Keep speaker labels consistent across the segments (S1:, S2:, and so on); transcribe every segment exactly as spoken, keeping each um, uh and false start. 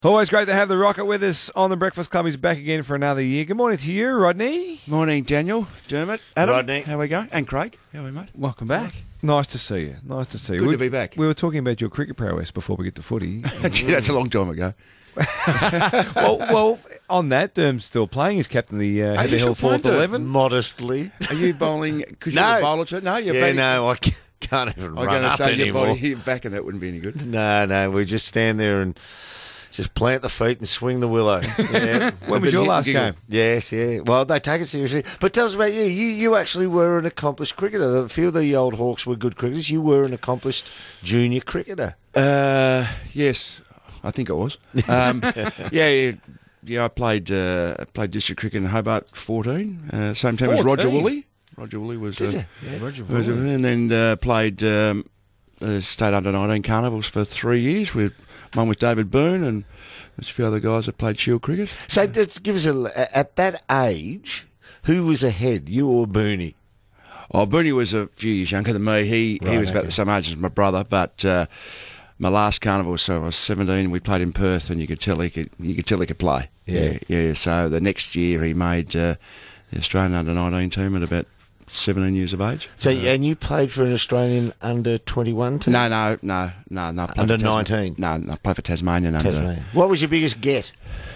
S1: Always great to have the Rocket with us on the Breakfast Club. He's back again for another year. Good morning to you, Rodney.
S2: Morning, Daniel, Dermot, Adam.
S3: Rodney.
S2: How we go? And Craig. How are we, mate?
S4: Welcome back.
S1: Nice to see you. Nice to see you.
S2: Good
S1: we,
S2: to be back.
S1: We were talking about your cricket prowess before we get to footy.
S2: Gee, that's a long time ago.
S1: well, well, on that, Derm's still playing. He's captain of the uh, Heather Hill fourth eleven.
S3: Modestly.
S2: Are you bowling? Because
S3: No.
S2: you're a bowler too? No, you're
S3: Yeah,
S2: batting.
S3: no, I ca- can't even
S2: I'm
S3: run
S2: going to
S3: up
S2: say your
S3: anymore.
S2: body here back, and that wouldn't be any good.
S3: No, no, we just stand there and just plant the feet and swing the willow. Yeah.
S1: When was your
S2: Hit and
S1: last
S2: giggle.
S1: game?
S3: Yes, yeah. Well, they take it seriously. But tell us about you. You you actually were an accomplished cricketer. A few of the old Hawks were good cricketers. You were an accomplished junior cricketer.
S2: Uh, yes, I think I was. Um, yeah, yeah, yeah. I played uh, I played district cricket in Hobart fourteen. Uh, same time as Roger
S1: fourteen?
S2: Woolley. Roger Woolley was.
S3: Did
S2: Uh,
S3: you? Yeah.
S1: Roger
S2: was
S1: Woolley.
S2: and then uh, played um, uh, state under nineteen carnivals for three years with one with David Boone and there's a few other guys that played shield cricket.
S3: So just give us a, at that age, who was ahead, you or Booney?
S2: Oh, Booney was a few years younger than me. He he
S3: Right,
S2: was about
S3: okay.
S2: the same age as my brother, but uh, my last carnival, so I was seventeen. We played in Perth, and you could tell he could you could tell he could play.
S3: Yeah.
S2: yeah. yeah. So the next year, he made uh, the Australian under nineteen team at about seventeen years of age.
S3: So and you played for an Australian under twenty-one team?
S2: No, no, no, no, no. I played
S3: Under
S2: for Tasma-
S3: nineteen?
S2: No, no. I played for Tasmanian under.
S3: Tasmania. What was your biggest get?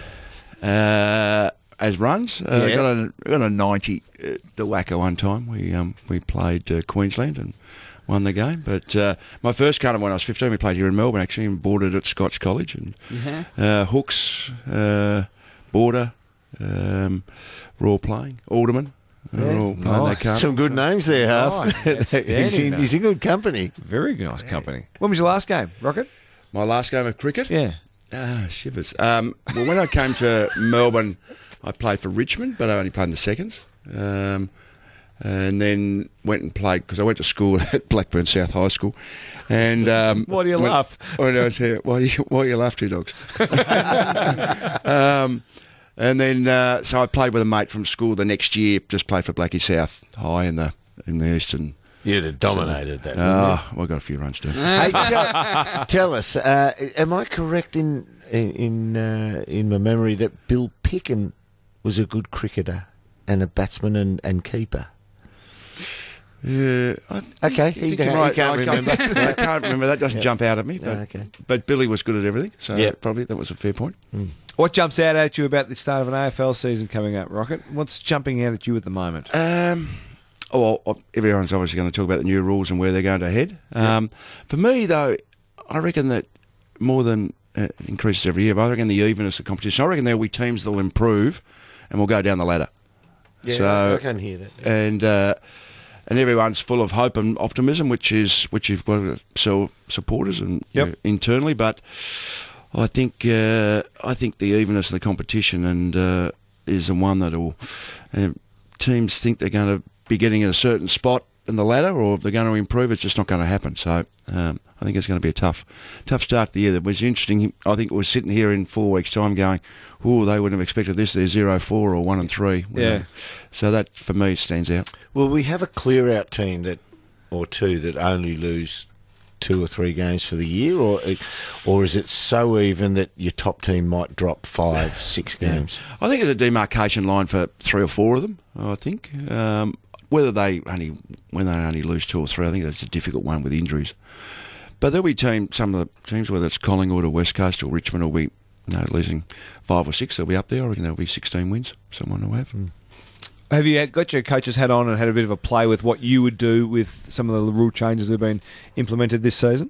S2: Uh, as runs, uh,
S3: Yeah.
S2: got a got a ninety uh, the Wacker one time. We um we played uh, Queensland and won the game. But uh, my first carnival when I was fifteen, we played here in Melbourne actually, and boarded at Scotch College and
S4: Yeah.
S2: uh, Hooks, uh, Border, um, were all playing. Alderman, they were
S3: Yeah.
S2: all playing
S1: Nice.
S2: that carnival.
S3: Some good names there, Half.
S1: Nice.
S3: he's,
S1: Outstanding,
S3: in, he's in good company.
S1: Very nice company. When was your last game, Rocket?
S2: My last game of cricket.
S1: Yeah.
S2: Ah, shivers. Um, well, when I came to Melbourne, I played for Richmond, but I only played in the seconds. Um, and then went and played, because I went to school at Blackburn South High School. And um,
S1: Why do you
S2: when-
S1: laugh?
S2: Oh, no, it's here. Why do you, why do you laugh, two dogs? um, and then, uh, so I played with a mate from school the next year, just played for Blackie South High in the in the Eastern.
S3: You'd have dominated that.
S2: Oh, well, I got a few runs too.
S3: Hey, tell, tell us, uh, am I correct in in uh, in my memory that Bill Picken was a good cricketer and a batsman and, and keeper?
S2: Yeah, I think-
S3: Okay,
S2: I
S3: he
S2: think
S3: can't-
S2: you're right.
S3: he can't
S2: I
S3: remember.
S2: I can't remember. That doesn't jump out at me. But,
S3: Yeah, okay.
S2: but Billy was good at everything, so
S3: Yeah.
S2: probably that was a fair point.
S1: What jumps out at you about the start of an A F L season coming up, Rocket? What's jumping out at you at the moment?
S2: Um, oh, well, everyone's obviously going to talk about the new rules and where they're going to head. Um, For me, though, I reckon that more than uh, increases every year, but I reckon the evenness of competition, I reckon there will be teams that will improve and will go down the ladder.
S3: Yeah,
S2: So-
S3: I can hear that.
S2: and uh, and everyone's full of hope and optimism, which is which is what so supporters and
S1: Yep.
S2: you know, internally. But I think uh, I think the evenness of the competition and uh, is the one that will uh, teams think they're going to be getting in a certain spot in the ladder, or they're going to improve. It's just not going to happen. So um, I think it's going to be a tough tough start to the year. That was interesting. I think we're sitting here in four weeks' time going, "Oh, they wouldn't have expected this. They're zero four or one and three."
S1: Yeah.
S2: So that for me stands out.
S3: Well, we have a clear-out team that, or two, that only lose two or three games for the year, or or is it so even that your top team might drop five, six games?
S2: I think there's a demarcation line for three or four of them. I think um, whether they only when they only lose two or three, I think that's a difficult one with injuries. But there'll be team some of the teams, whether it's Collingwood or West Coast or Richmond, will be you know losing five or six. They'll be up there. I reckon there'll be sixteen wins. Someone will have.
S1: Have you had, got your coach's hat on and had a bit of a play with what you would do with some of the rule changes that have been implemented this season?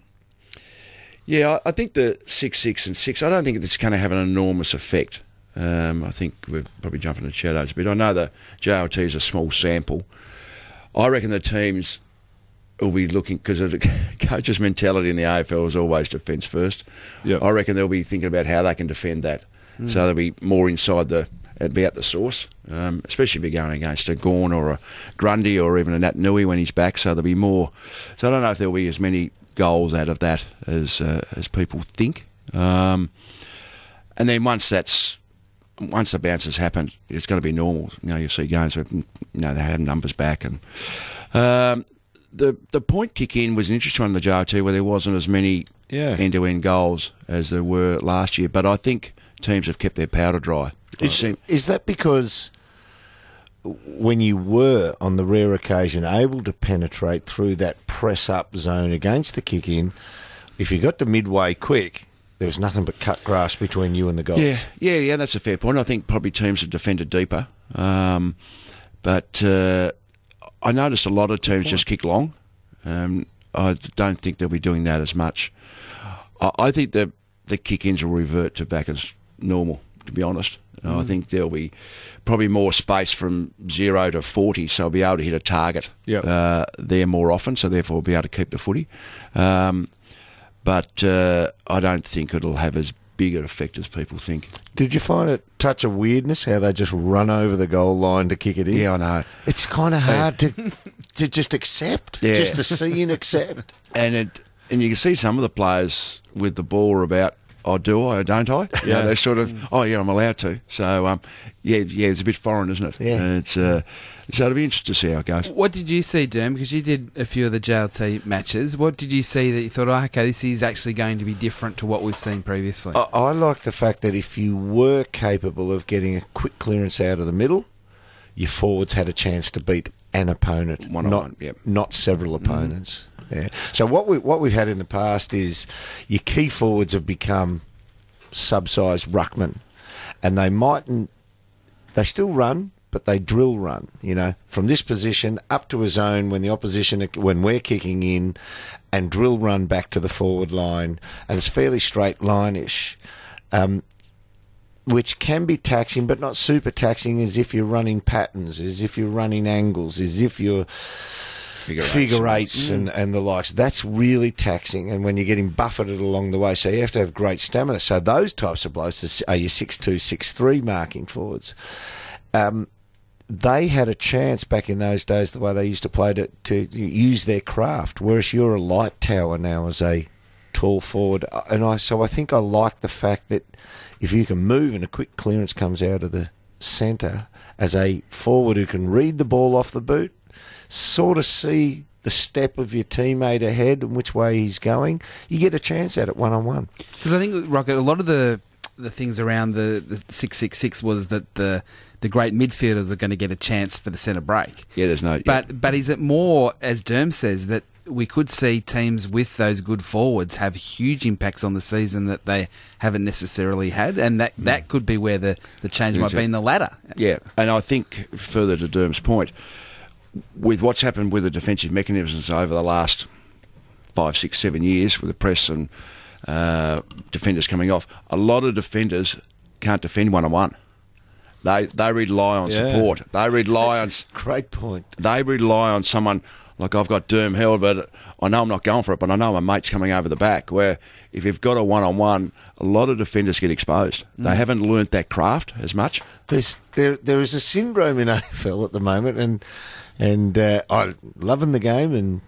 S2: Yeah, I I think the six, six, and six. I don't think it's going to have an enormous effect. Um, I think we're probably jumping in the shadows a bit. I know the J L T is a small sample. I reckon the teams will be looking, because the coach's mentality in the A F L is always defence first.
S1: Yep.
S2: I reckon they'll be thinking about how they can defend that. So they'll be more inside the, it'd be at the source, um, especially if you're going against a Gawn or a Grundy or even a Nat Nui when he's back. So there'll be more. So I don't know if there'll be as many goals out of that as uh, as people think. Um, and then once that's once the bounce has happened, it's going to be normal. You know, you see games where you know they have numbers back, and um, the the point kick in was an interesting one in the J O T where there wasn't as many
S1: Yeah.
S2: end-to-end goals as there were last year. But I think teams have kept their powder dry.
S3: Is,
S2: seem-
S3: is that because when you were, on the rare occasion, able to penetrate through that press-up zone against the kick-in, if you got to midway quick, there was nothing but cut grass between you and the goal?
S2: Yeah, yeah, yeah, that's a fair point. I think probably teams have defended deeper. Um, but uh, I noticed a lot of teams just kick long. Um, I don't think they'll be doing that as much. I, I think the, the kick-ins will revert to back as normal, to be honest. Mm. I think there'll be probably more space from zero to forty, so I'll be able to hit a target
S1: Yep.
S2: uh, there more often, so therefore we'll be able to keep the footy. Um, but uh, I don't think it'll have as big an effect as people think.
S3: Did you find it touch of weirdness how they just run over the goal line to kick it in?
S2: Yeah, I know.
S3: It's kind of hard to to just accept,
S2: Yeah.
S3: just to see and accept.
S2: And it, and you can see some of the players with the ball are about, oh, do I or don't I? You know,
S1: Yeah.
S2: they sort of, oh, yeah, I'm allowed to. So, um, yeah, yeah, it's a bit foreign, isn't it?
S3: Yeah.
S2: And it's, uh, so it'll be interesting to see how it goes.
S4: What did you see, Derm? Because you did a few of the J L T matches. What did you see that you thought, oh, okay, this is actually going to be different to what we've seen previously?
S3: I, I like the fact that if you were capable of getting a quick clearance out of the middle, your forwards had a chance to beat an opponent,
S2: One on
S3: not
S2: one, yep.
S3: not several opponents. Yeah. So what we what we've had in the past is your key forwards have become sub-sized ruckmen, and they mightn't. They still run, but they drill run. You know, from this position up to a zone when the opposition, when we're kicking in, and drill run back to the forward line, and it's fairly straight line-ish. Um, which can be taxing, but not super taxing, as if you're running patterns, as if you're running angles, as if you're
S2: Figure eights.
S3: figure eights and, and the likes. That's really taxing, and when you're getting buffeted along the way, so you have to have great stamina. So those types of blokes are your six two, six three marking forwards. Um, they had a chance back in those days, the way they used to play, to, to use their craft, whereas you're a light tower now as a tall forward. And I so I think I like the fact that if you can move and a quick clearance comes out of the centre, as a forward who can read the ball off the boot, sort of see the step of your teammate ahead and which way he's going, you get a chance at it one-on-one.
S4: Because I think, Rocket, a lot of the the things around the, the six six six was that the the great midfielders are going to get a chance for the centre break.
S2: Yeah, there's no...
S4: But
S2: yeah.
S4: but is it more, as Derm says, that we could see teams with those good forwards have huge impacts on the season that they haven't necessarily had, and that, that could be where the, the change might be in the ladder.
S2: Yeah, and I think, further to Derm's point, with what's happened with the defensive mechanisms over the last five, six, seven years with the press and uh, defenders coming off, a lot of defenders can't defend one-on-one. They they rely on
S1: Yeah.
S2: support. They rely on...
S3: Great point.
S2: They rely on someone, like I've got Derm held, but I know I'm not going for it, but I know my mate's coming over the back, where if you've got a one-on-one, a lot of defenders get exposed.
S3: Mm.
S2: They haven't learnt that craft as much.
S3: There's, there there is a syndrome in A F L at the moment, and and uh, I'm loving the game, and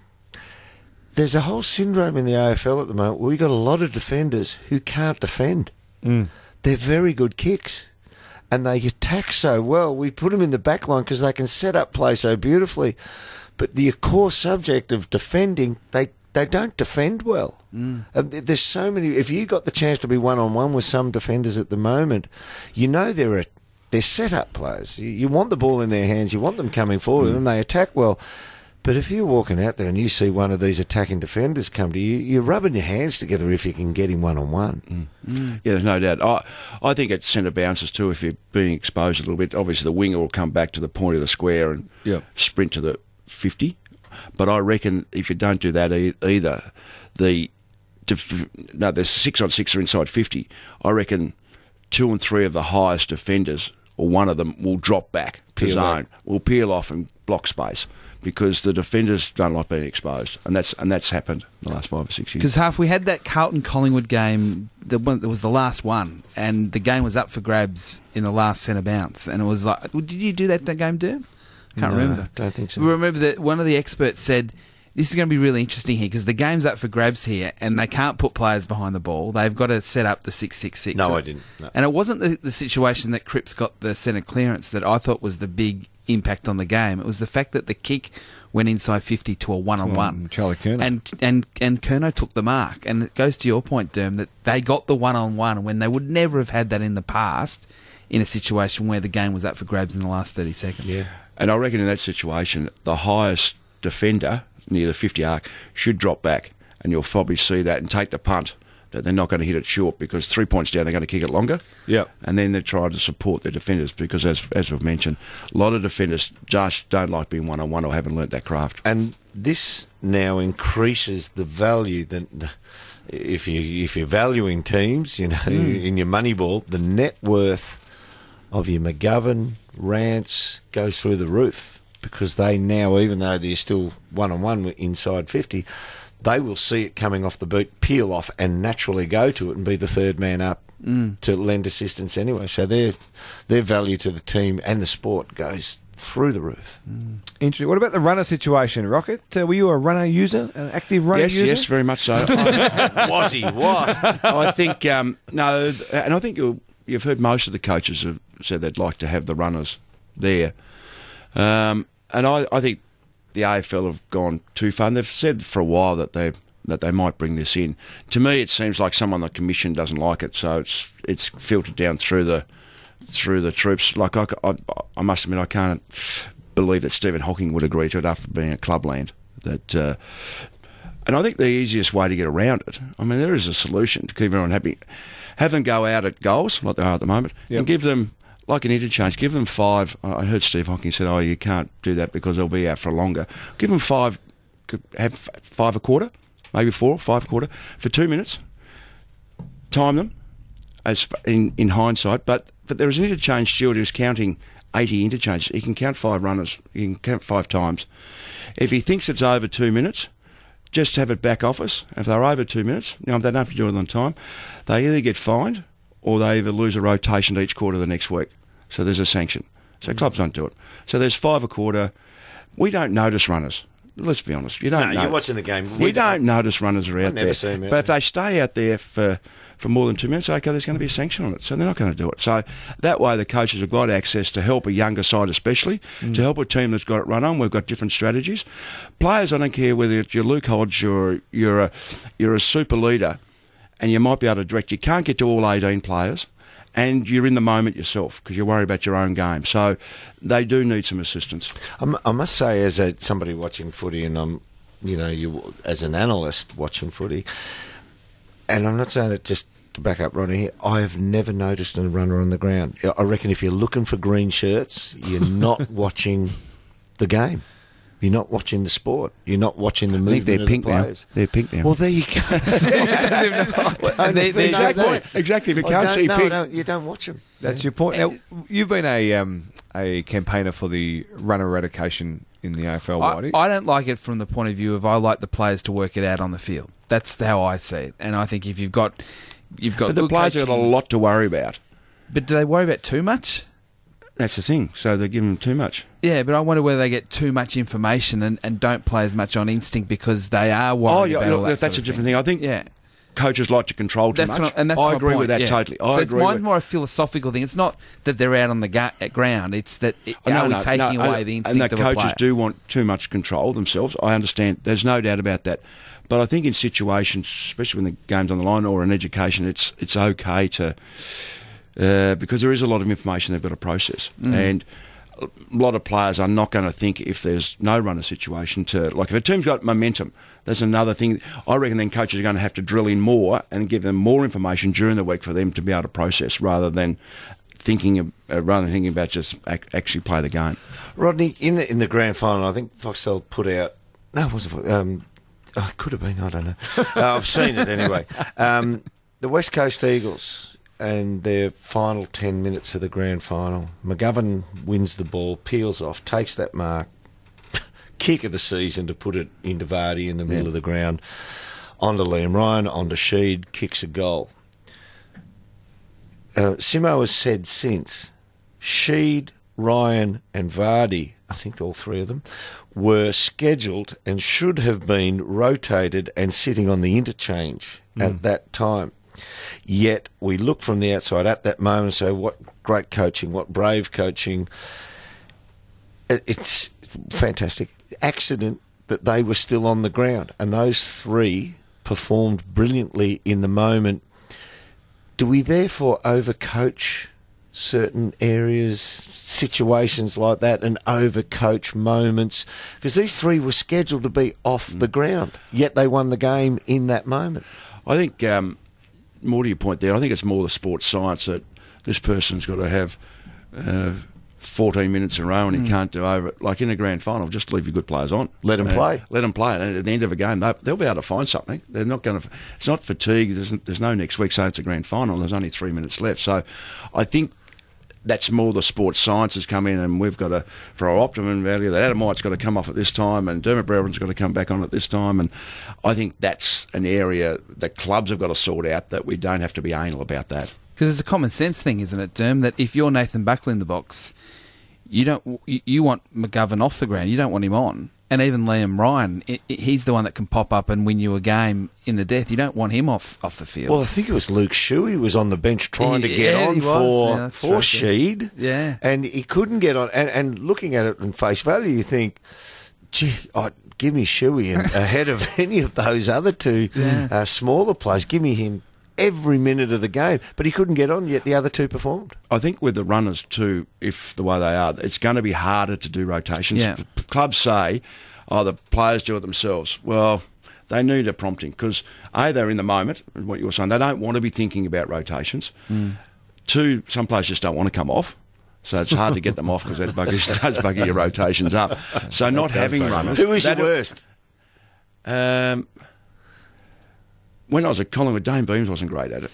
S3: there's a whole syndrome in the A F L at the moment where we've got a lot of defenders who can't defend.
S1: Mm.
S3: They're very good kicks, and they attack so well. We put them in the back line because they can set up play so beautifully. But the core subject of defending, they, they don't defend well. Mm. And th- there's so many... If you got the chance to be one-on-one with some defenders at the moment, you know they're, a, they're set-up players. You, you want the ball in their hands, you want them coming forward, mm. and they attack well. But if you're walking out there and you see one of these attacking defenders come to you, you're rubbing your hands together if you can get him one-on-one.
S2: Mm. Mm. Yeah, there's no doubt. I, I think it's centre bounces too, if you're being exposed a little bit. Obviously, the winger will come back to the point of the square and
S1: yep.
S2: sprint to the fifty. But I reckon if you don't do that e- either, the def- no, there's six on six are inside fifty. I reckon two and three of the highest defenders, or one of them, will drop back to
S3: Peel
S2: zone,
S3: back.
S2: will peel off and block space, because the defenders don't like being exposed, and that's and that's happened in the last five or six years.
S4: Because half we had that Carlton Collingwood game, the one that was the last one, and the game was up for grabs in the last centre bounce, and it was like, did you do that that game, Derm? Can't
S3: No,
S4: remember.
S3: don't think so.
S4: We remember that one of the experts said, this is going to be really interesting here because the game's up for grabs here and they can't put players behind the ball. They've got to set up the six six six.
S3: No, I didn't. No.
S4: And it wasn't the, the situation that Cripps got the centre clearance that I thought was the big impact on the game. It was the fact that the kick went inside fifty to a one-on-one.
S1: Oh, Charlie Curnow.
S4: And, and, and Curnow took the mark. And it goes to your point, Derm, that they got the one-on-one when they would never have had that in the past in a situation where the game was up for grabs in the last thirty seconds.
S3: Yeah.
S2: And I reckon in that situation, the highest defender near the fifty arc should drop back, and you'll probably see that and take the punt that they're not going to hit it short, because three points down they're going to kick it longer.
S1: Yeah.
S2: And then they try to support their defenders, because as as we've mentioned, a lot of defenders just don't like being one on one or haven't learnt that craft.
S3: And this now increases the value that if you if you're valuing teams, you know, mm. in your money ball, the net worth of your McGovern, Rance goes through the roof, because they now, even though they're still one on one inside fifty, they will see it coming off the boot, peel off, and naturally go to it and be the third man up mm. to lend assistance anyway. So their their value to the team and the sport goes through the roof.
S1: Mm. Interesting. What about the runner situation, Rocket? Uh, were you a runner user, an active runner
S2: yes,
S1: user?
S2: Yes, very much so.
S3: Was he? What?
S2: I think, um, no, and I think you'll, you've heard most of the coaches have said they'd like to have the runners there. Um, and I, I think the A F L have gone too far. And they've said for a while that they that they might bring this in. To me, it seems like someone on the commission doesn't like it, so it's it's filtered down through the through the troops. Like I, I, I must admit, I can't believe that Stephen Hawking would agree to it after being at Clubland. That, uh, and I think the easiest way to get around it, I mean, there is a solution to keep everyone happy. Have them go out at goals, like they are at the moment,
S1: yep.
S2: and give them, like an interchange, give them five. I heard Steve Hawking said, oh, you can't do that because they'll be out for longer. Give them five, have five a quarter, maybe four, five a quarter, for two minutes. Time them, as in, in hindsight, but, but there is an interchange steward who's counting eighty interchanges. He can count five runners, he can count five times. If he thinks it's over two minutes, just have it back office. If they're over two minutes, you know, they don't have to do it on time, they either get fined or they either lose a rotation to each quarter the next week. So there's a sanction. So clubs don't do it. So there's five a quarter. We don't notice runners. Let's be honest. You don't.
S3: No,
S2: know.
S3: you're watching the game.
S2: We, we don't, don't notice runners are out
S3: I've never
S2: there.
S3: seen them.
S2: But if they stay out there for, for more than two minutes, okay, there's going to be a sanction on it. So they're not going to do it. So that way the coaches have got access to help a younger side especially, mm. to help a team that's got it run on. We've got different strategies. Players, I don't care whether it's you're Luke Hodge or you're a, you're a super leader, and you might be able to direct. You can't get to all eighteen players. And you're in the moment yourself because you're worried about your own game. So they do need some assistance.
S3: I'm, I must say, as a, somebody watching footy, and I'm, you know, you as an analyst watching footy, and I'm not saying it just to back up Ronnie here, I have never noticed a runner on the ground. I reckon if you're looking for green shirts, you're not watching the game. You're not watching the sport. You're not watching the movement
S2: they're
S3: of
S2: pink
S3: the players.
S2: Now. They're pink now.
S3: Well, there you go.
S1: And they- they-
S2: exactly. Exactly. If you can't see
S3: no,
S2: pink.
S3: no, you don't watch them.
S1: That's your point. Now, you've been a um, a campaigner for the runner eradication in the A F L,
S4: I,
S1: Whitey.
S4: I don't like it from the point of view of I like the players to work it out on the field. That's how I see it. And I think if you've got you've got
S2: But the
S4: good
S2: players have got a
S4: coaching-
S2: lot to worry about.
S4: But do they worry about too much?
S2: That's the thing. So they're giving them too much.
S4: Yeah, but I wonder whether they get too much information and, and don't play as much on instinct because they are worried
S2: Oh, yeah,
S4: about all
S2: look,
S4: that
S2: that's
S4: sort
S2: a
S4: of
S2: different thing. I think
S4: Yeah.
S2: coaches like to control too
S4: That's
S2: much.
S4: what, and that's
S2: I
S4: my
S2: agree
S4: point,
S2: with that
S4: yeah.
S2: totally. I
S4: so it's
S2: agree
S4: mine's
S2: with
S4: more a philosophical thing. It's not that they're out on the ga- at ground. It's that it,
S2: Oh, no,
S4: are we
S2: no,
S4: taking
S2: no,
S4: away
S2: and-
S4: the instinct
S2: and that
S4: of a
S2: coaches
S4: player?
S2: do want too much control themselves. I understand. There's no doubt about that. But I think in situations, especially when the game's on the line or in education, it's it's okay to uh, because there is a lot of information they've got to process,
S4: Mm.
S2: and a lot of players are not going to think if there's no runner situation to like if a team's got momentum. That's another thing. I reckon then coaches are going to have to drill in more and give them more information during the week for them to be able to process, rather than thinking of, uh, rather than thinking about just ac- actually play the game.
S3: Rodney, in the, in the grand final, I think Foxtel put out. No, it wasn't. Fo- Um, oh, it could have been. I don't know. uh, I've seen it anyway. Um, the West Coast Eagles and their final ten minutes of the grand final. McGovern wins the ball, peels off, takes that mark, kick of the season to put it into Vardy in the middle
S2: Yeah.
S3: of the ground, onto Liam Ryan, onto Sheed, kicks a goal. Uh, Simo has said since, Sheed, Ryan and Vardy, I think all three of them, were scheduled and should have been rotated and sitting on the interchange mm. at that time. Yet we look from the outside at that moment and say, what great coaching, what brave coaching. it, it's fantastic. Accident that they were still on the ground, and those three performed brilliantly in the moment. Do we therefore overcoach certain areas, situations like that, and overcoach moments? Because these three were scheduled to be off the ground, yet they won the game in that moment.
S2: I think, um, more to your point there, I think it's more the sports science that this person's got to have uh, fourteen minutes in a row and he mm. can't do over it. Like in a grand final, just leave your good players on.
S3: Let them uh, play.
S2: Let them play. And at the end of a game, they, they'll be able to find something. They're not going to. It's not fatigue. There's, there's no next week, so it's a grand final. There's only three minutes left. So I think that's more the sports sciences come in, and we've got to, for our optimum value, that Adam White's got to come off at this time, and Dermot Brereton's got to come back on at this time. And I think that's an area that clubs have got to sort out, that we don't have to be anal about that.
S4: Because it's a common sense thing, isn't it, Derm, that if you're Nathan Buckley in the box, you don't you, you want McGovern off the ground. You don't want him on. And even Liam Ryan, it, it, he's the one that can pop up and win you a game in the death. You don't want him off, off the field.
S3: Well, I think it was Luke Shuey was on the bench trying to get
S4: yeah,
S3: on
S4: he
S3: for,
S4: yeah,
S3: for
S4: true.
S3: Sheed.
S4: Yeah.
S3: And he couldn't get on. And, and looking at it in face value, you think, gee, oh, give me Shuey in, ahead of any of those other two
S4: yeah.
S3: uh, smaller players. Give me him every minute of the game, but he couldn't get on, yet the other two performed.
S2: I think with the runners too, if the way they are, it's going to be harder to do rotations.
S4: Yeah.
S2: Clubs say, oh, the players do it themselves. Well, they need a prompting because, A, they're in the moment, what you were saying, they don't want to be thinking about rotations. Mm. Two, some players just don't want to come off. So it's hard to get them off because that buggy, does buggy your rotations up. So not having runners.
S3: Who is your worst?
S2: Um... When I was at Collingwood, Dane Beams wasn't great at it.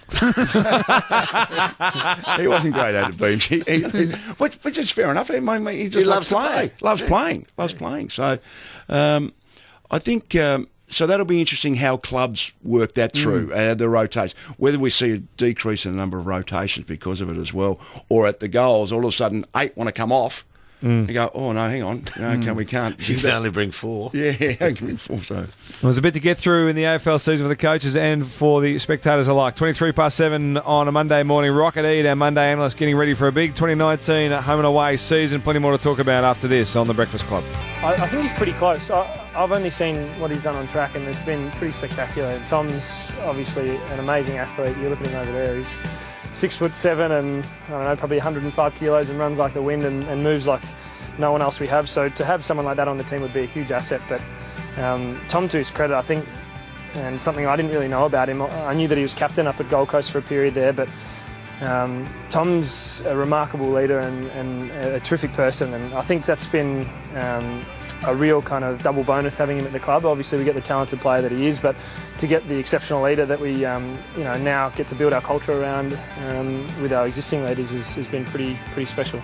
S2: He wasn't great at it, Beams. He, he, he, which, which is fair enough. He, he just
S3: he
S2: loves,
S3: loves
S2: playing.
S3: play.
S2: Loves playing. Loves playing. So um, I think um, so that'll be interesting how clubs work that through, mm. uh, the rotations. Whether we see a decrease in the number of rotations because of it as well, or at the goals, all of a sudden eight want to come off. Mm. You go, oh no, hang on, no, mm. can, we can't.
S3: You can only bring four.
S2: Yeah, I can bring four. So
S1: well, there's a bit to get through in the A F L season for the coaches and for the spectators alike. twenty-three past seven on a Monday morning. Rocket Eade, our Monday analyst, getting ready for a big twenty nineteen home and away season. Plenty more to talk about after this on the Breakfast Club.
S5: I, I think he's pretty close. I, I've only seen what he's done on track, and it's been pretty spectacular. Tom's obviously an amazing athlete. You look at him over there. He's six foot seven, and I don't know, probably one hundred five kilos, and runs like the wind and, and moves like no one else we have. So to have someone like that on the team would be a huge asset. But um, Tom, to his credit, I think, and something I didn't really know about him, I knew that he was captain up at Gold Coast for a period there, but um, Tom's a remarkable leader and, and a terrific person, and I think that's been um, a real kind of double bonus having him at the club. Obviously we get the talented player that he is, but to get the exceptional leader that we um, you know now get to build our culture around um, with our existing leaders is, has been pretty pretty special.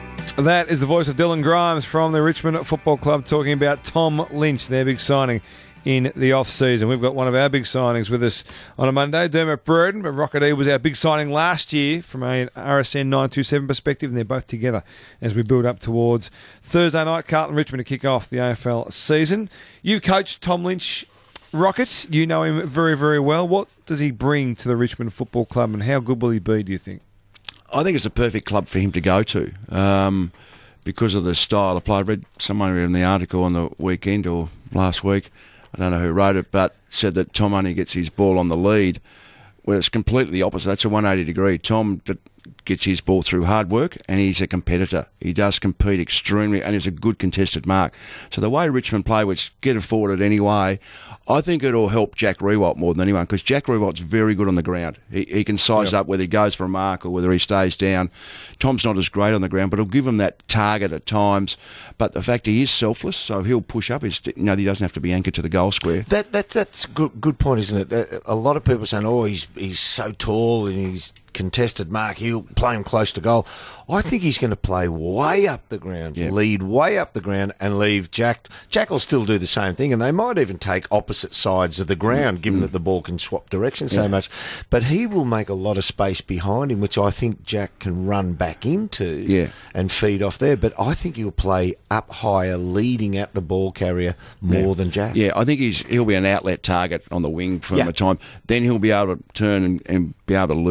S1: That is the voice of Dylan Grimes from the Richmond Football Club talking about Tom Lynch, their big signing in the off-season. We've got one of our big signings with us on a Monday, Dermot Brereton, but Rocket Eade was our big signing last year from an R S N nine two seven perspective, and they're both together as we build up towards Thursday night, Carlton Richmond to kick off the A F L season. You've coached Tom Lynch, Rocket. You know him very, very well. What does he bring to the Richmond Football Club, and how good will he be, do you think?
S2: I think it's a perfect club for him to go to um, because of the style of play. I read someone in the article on the weekend or last week, I don't know who wrote it, but said that Tom only gets his ball on the lead, where it's completely the opposite. That's a one eighty degree. Tom gets his ball through hard work, and he's a competitor. He does compete extremely, and he's a good contested mark. So the way Richmond play, which get it forward anyway, I think it'll help Jack Riewoldt more than anyone, because Jack Riewoldt's very good on the ground. He, he can size yep. up whether he goes for a mark or whether he stays down. Tom's not as great on the ground, but he'll give him that target at times. But the fact he is selfless, so he'll push up. He's, you know, he doesn't have to be anchored to the goal square.
S3: That, that That's a good, good point, isn't it? A lot of people saying, oh, he's he's so tall and he's contested mark, he'll play him close to goal. I think he's going to play way up the ground, yep. lead way up the ground, and leave Jack. Jack will still do the same thing, and they might even take opposite sides of the ground, mm. given mm. that the ball can swap directions yeah. so much. But he will make a lot of space behind him, which I think Jack can run back into
S2: yeah.
S3: and feed off there. But I think he'll play up higher, leading at the ball carrier more
S2: yeah.
S3: than Jack.
S2: Yeah, I think he's he'll be an outlet target on the wing from
S3: yeah.
S2: a time. Then he'll be able to turn and, and be able to lose his opponent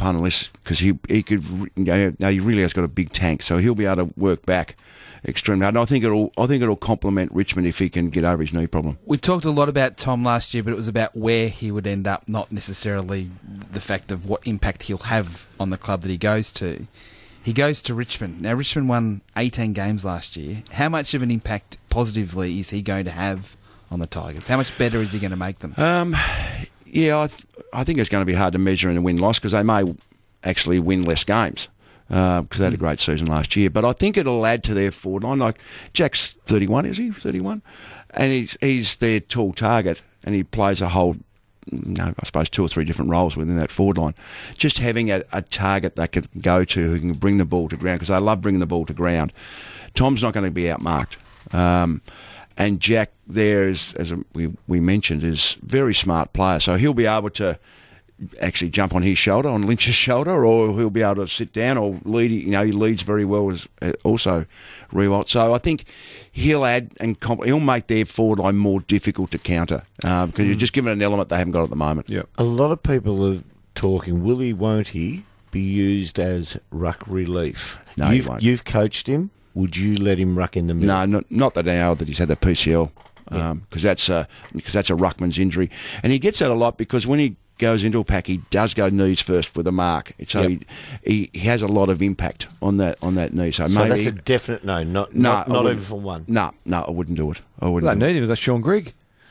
S2: punt unless because he he could you know, no, he really has got a big tank, so he'll be able to work back extremely hard. And I think it'll I think it'll complement Richmond if he can get over his knee problem.
S4: We talked a lot about Tom last year, but it was about where he would end up, not necessarily the fact of what impact he'll have on the club that he goes to. He goes to Richmond. Now, Richmond won eighteen games last year. How much of an impact positively is he going to have on the Tigers? How much better is he going to make them?
S2: Um, yeah, I, th- I think it's going to be hard to measure in a win-loss because they may actually win less games because uh, they had a great season last year. But I think it'll add to their forward line. Like Jack's thirty-one, is he? thirty-one? And he's, he's their tall target and he plays a whole... No, I suppose two or three different roles within that forward line. Just having a, a target they can go to who can bring the ball to ground, because I love bringing the ball to ground. Tom's not going to be outmarked. Um, and Jack there, is, as we, we mentioned, is a very smart player. So he'll be able to actually jump on his shoulder, on Lynch's shoulder, or he'll be able to sit down or lead. You know, he leads very well as uh, also Riewoldt. So I think he'll add and comp- he'll make their forward line more difficult to counter uh, because mm. you're just giving an element they haven't got at the moment.
S1: Yep.
S3: A lot of people are talking, will he, won't he, be used as ruck relief?
S2: No,
S3: you've,
S2: he won't.
S3: You've coached him. Would you let him ruck in the middle?
S2: No, not, not that now that he's had the P C L, because um, that's a because that's a ruckman's injury, and he gets that a lot because when he goes into a pack, he does go knees first for the mark, so
S1: yep.
S2: he, he he has a lot of impact on that on that knee. So,
S3: so
S2: maybe
S3: that's a definite no, not
S2: no,
S3: not, not even for one.
S2: No, no, I wouldn't do it. I
S1: Well,
S2: wouldn't.
S1: they
S2: do it.
S1: need him. We've got Sean Grigg.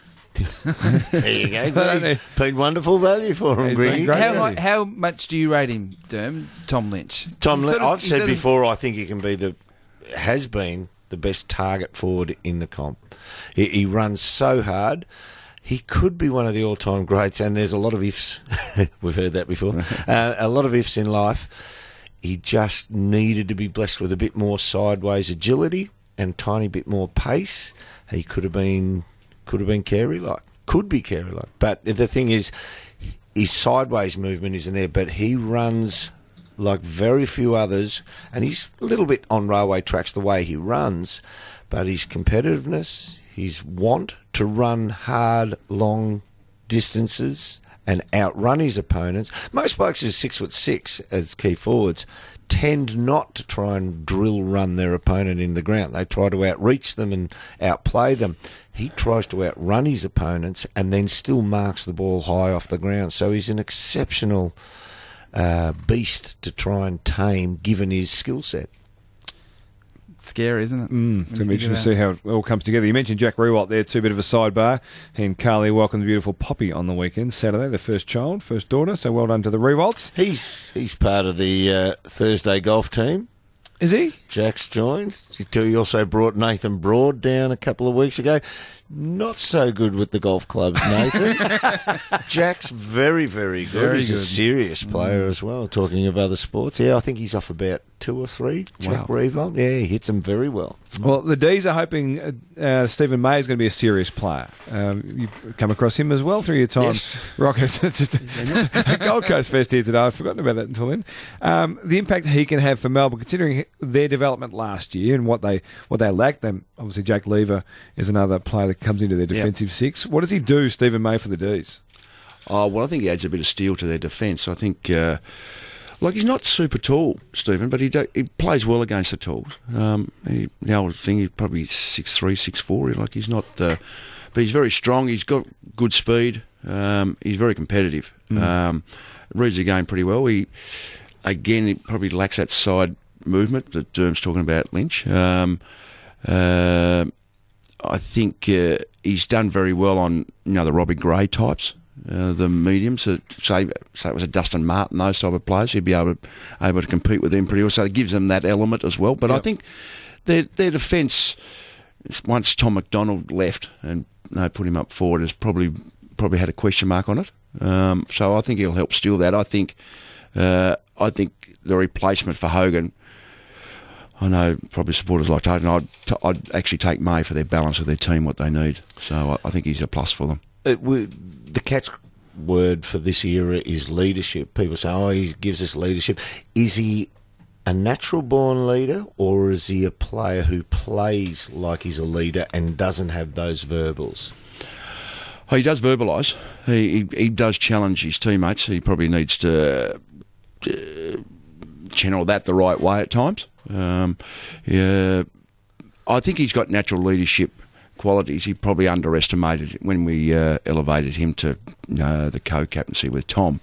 S3: There you go.
S1: Don't
S3: Greg.
S1: he?
S3: Been wonderful value for him,
S1: He's been
S3: Greg.
S1: great.
S4: How,
S1: Yeah.
S4: mu- how much do you rate him, Derm? Tom Lynch.
S3: Tom,
S4: He sort of-
S3: I've
S4: he
S3: said
S4: sort of-
S3: before, I think he can be the has been the best target forward in the comp. He, he runs so hard. He could be one of the all-time greats, and there's a lot of ifs. We've heard that before. uh, a lot of ifs in life. He just needed to be blessed with a bit more sideways agility and a tiny bit more pace. He could have been, could have been Carey-like. Could be Carey-like. But the thing is, his sideways movement isn't there, but he runs like very few others, and he's a little bit on railway tracks the way he runs, but his competitiveness, his want to run hard, long distances and outrun his opponents. Most blokes who are six foot six as key forwards tend not to try and drill run their opponent in the ground. They try to outreach them and outplay them. He tries to outrun his opponents and then still marks the ball high off the ground. So he's an exceptional uh, beast to try and tame given his skill set.
S4: Scary, isn't it?
S1: Mm, it's going to be interesting to see how it all comes together. You mentioned Jack Riewoldt there, too, bit of a sidebar. He and Carly welcomed the beautiful Poppy on the weekend, Saturday, the first child, first daughter, so well done to the Riewolds.
S3: He's he's part of the uh, Thursday golf team.
S1: Is he?
S3: Jack's joined. He also brought Nathan Broad down a couple of weeks ago. Not so good with the golf clubs, Nathan. Jack's very, very good.
S1: Very
S3: he's
S1: good.
S3: a serious player mm. as well, talking of other sports. Yeah, I think he's off about two or three. Jack
S1: Wow.
S3: Riewoldt. Yeah, he hits them very well.
S1: Well, the D's are hoping uh, uh, Stephen May is going to be a serious player. Um, you've come across him as well through your time.
S3: Yes.
S1: Rockets, just a Gold Coast Fest here today. I've forgotten about that until then. Um, the impact he can have for Melbourne, considering their development last year and what they what they lacked. Them obviously, Jack Lever is another player that comes into their defensive six. What does he do, Stephen May, for the D's?
S2: Oh, well, I think he adds a bit of steel to their defence. I think, uh, like, he's not super tall, Stephen, but he do, he plays well against the talls. Um, he, the old thing, he's probably six three, six four. Like, he's not, uh, but he's very strong. He's got good speed. Um, he's very competitive. Mm. Um, reads the game pretty well. He, again, he probably lacks that side movement that Derm's talking about, Lynch. Um, uh, I think uh, he's done very well on, you know, the Robbie Gray types, uh, the mediums. So say, say it was a Dustin Martin, those type of players. He'd be able to, able to compete with them pretty well. So it gives them that element as well. But
S1: Yep.
S2: I think their their defence, once Tom McDonald left and they put him up forward, has probably probably had a question mark on it. Um, so I think he'll help steal that. I think uh, I think the replacement for Hogan. I know probably supporters like Hogan. I'd, t- I'd actually take May for their balance of their team, what they need. So I, I think he's a plus for them.
S3: It, we, the Cats' word for this era is leadership. People say, oh, he gives us leadership. Is he a natural-born leader, or is he a player who plays like he's a leader and doesn't have those verbals?
S2: Oh, he does verbalise. He, he he does challenge his teammates. He probably needs to uh, channel that the right way at times. Um, yeah, I think he's got natural leadership qualities. He probably underestimated it when we uh, elevated him to uh, the co-captaincy with Tom.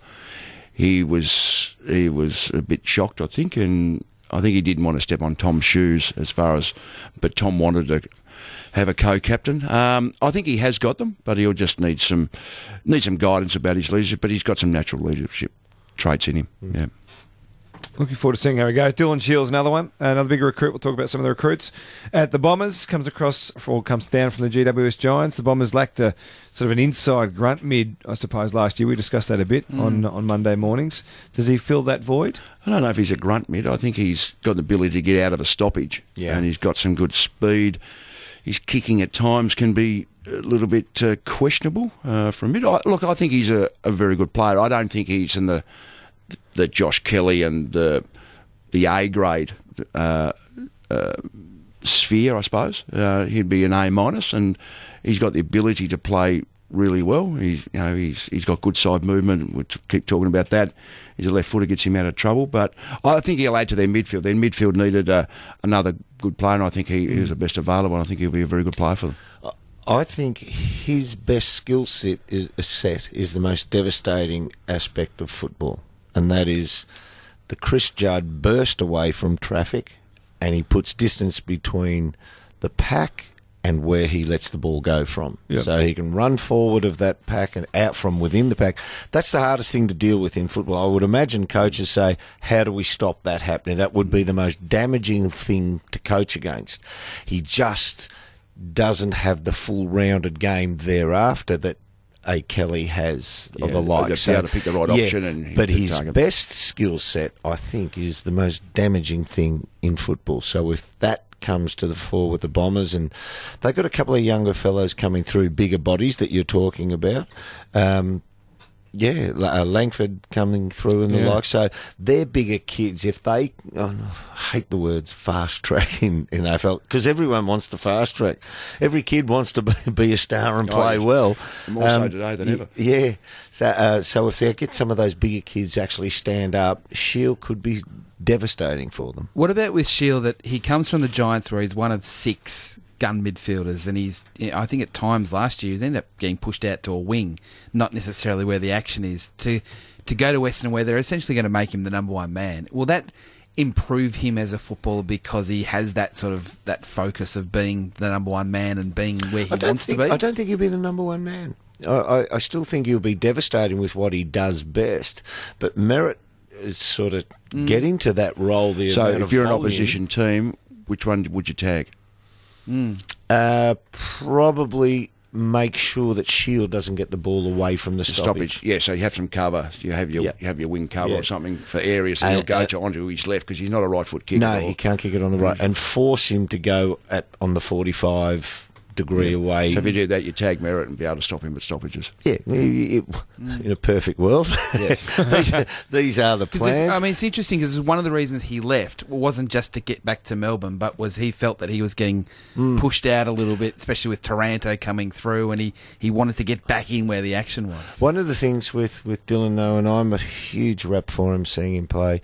S2: He was he was a bit shocked, I think, and I think he didn't want to step on Tom's shoes as far as, but Tom wanted to have a co-captain. Um, I think he has got them, but he'll just need some need some guidance about his leadership. But he's got some natural leadership traits in him. Mm. Yeah.
S1: Looking forward to seeing how he goes. Dylan Shields, another one, another big recruit. We'll talk about some of the recruits at the Bombers. Comes across, or comes down from the G W S Giants. The Bombers lacked a sort of an inside grunt mid, I suppose. Last year we discussed that a bit mm. on on Monday mornings. Does he fill that void?
S2: I don't know if he's a grunt mid. I think he's got the ability to get out of a stoppage,
S3: yeah.
S2: and he's got some good speed. His kicking at times can be a little bit uh, questionable uh, from mid. I, look, I think he's a, a very good player. I don't think he's in the the Josh Kelly and the the A grade uh, uh, sphere, I suppose. Uh, he'd be an A minus, and he's got the ability to play really well. He's you know he's he's got good side movement. We'll keep talking about that. He's a left footer, gets him out of trouble. But I think he'll add to their midfield. Their midfield needed uh, another good player, and I think he, he was the best available. And I think he'll be a very good player for them.
S3: I think his best skill set is set is the most devastating aspect of football, and that is the Chris Judd burst away from traffic, and he puts distance between the pack and where he lets the ball go from. Yep. So he can run forward of that pack and out from within the pack. That's the hardest thing to deal with in football. I would imagine coaches say, how do we stop that happening? That would be the most damaging thing to coach against. He just doesn't have the full rounded game thereafter that a Kelly has
S2: yeah,
S3: of the like.
S2: To
S3: so,
S2: be able to pick the right
S3: yeah,
S2: option. And
S3: but his
S2: target.
S3: best skill set, I think, is the most damaging thing in football. So if that comes to the fore with the Bombers, and they've got a couple of younger fellows coming through, bigger bodies that you're talking about. Um, yeah, uh, Langford coming through and the
S1: yeah.
S3: like. So they're bigger kids. If they, oh, I hate the words fast track in, in A F L, because everyone wants to fast track. Every kid wants to be, be a star and play
S2: oh,
S3: well.
S2: More um, so today than ever.
S3: Yeah. So, uh, so if they get some of those bigger kids actually stand up, Shield could be devastating for them.
S4: What about with Shield, that he comes from the Giants where he's one of six gun midfielders, and he's, I think at times last year he's ended up getting pushed out to a wing, not necessarily where the action is, to to go to Western where they're essentially going to make him the number one man. Will that improve him as a footballer because he has that sort of that focus of being the number one man and being where he wants
S3: think,
S4: to be?
S3: I don't think he'll be the number one man. I, I, I still think he'll be devastating with what he does best, but Merritt is sort of mm. getting to that role there.
S2: So if you're volume. an opposition team, which one would you tag?
S4: Mm.
S3: Uh, probably make sure that Shield doesn't get the ball away from the stoppage.
S2: stoppage. Yeah, so you have some cover. You have your
S3: yep.
S2: you have your wing cover
S3: yeah.
S2: or something for areas, and uh, he'll go uh, to onto his left because he's not a right foot kicker.
S3: No, he can't kick it on the right, and force him to go at on the forty-five degree
S2: yeah.
S3: away.
S2: So if you do that, you tag Merritt and be able to stop him at stoppages.
S3: Yeah, it, it, in a perfect world, yeah. these, are, these are the plans.
S4: I mean, it's interesting because one of the reasons he left wasn't just to get back to Melbourne, but was he felt that he was getting mm. pushed out a little bit, especially with Taranto coming through, and he, he wanted to get back in where the action was.
S3: One of the things with, with Dylan, though, and I'm a huge rap for him seeing him play,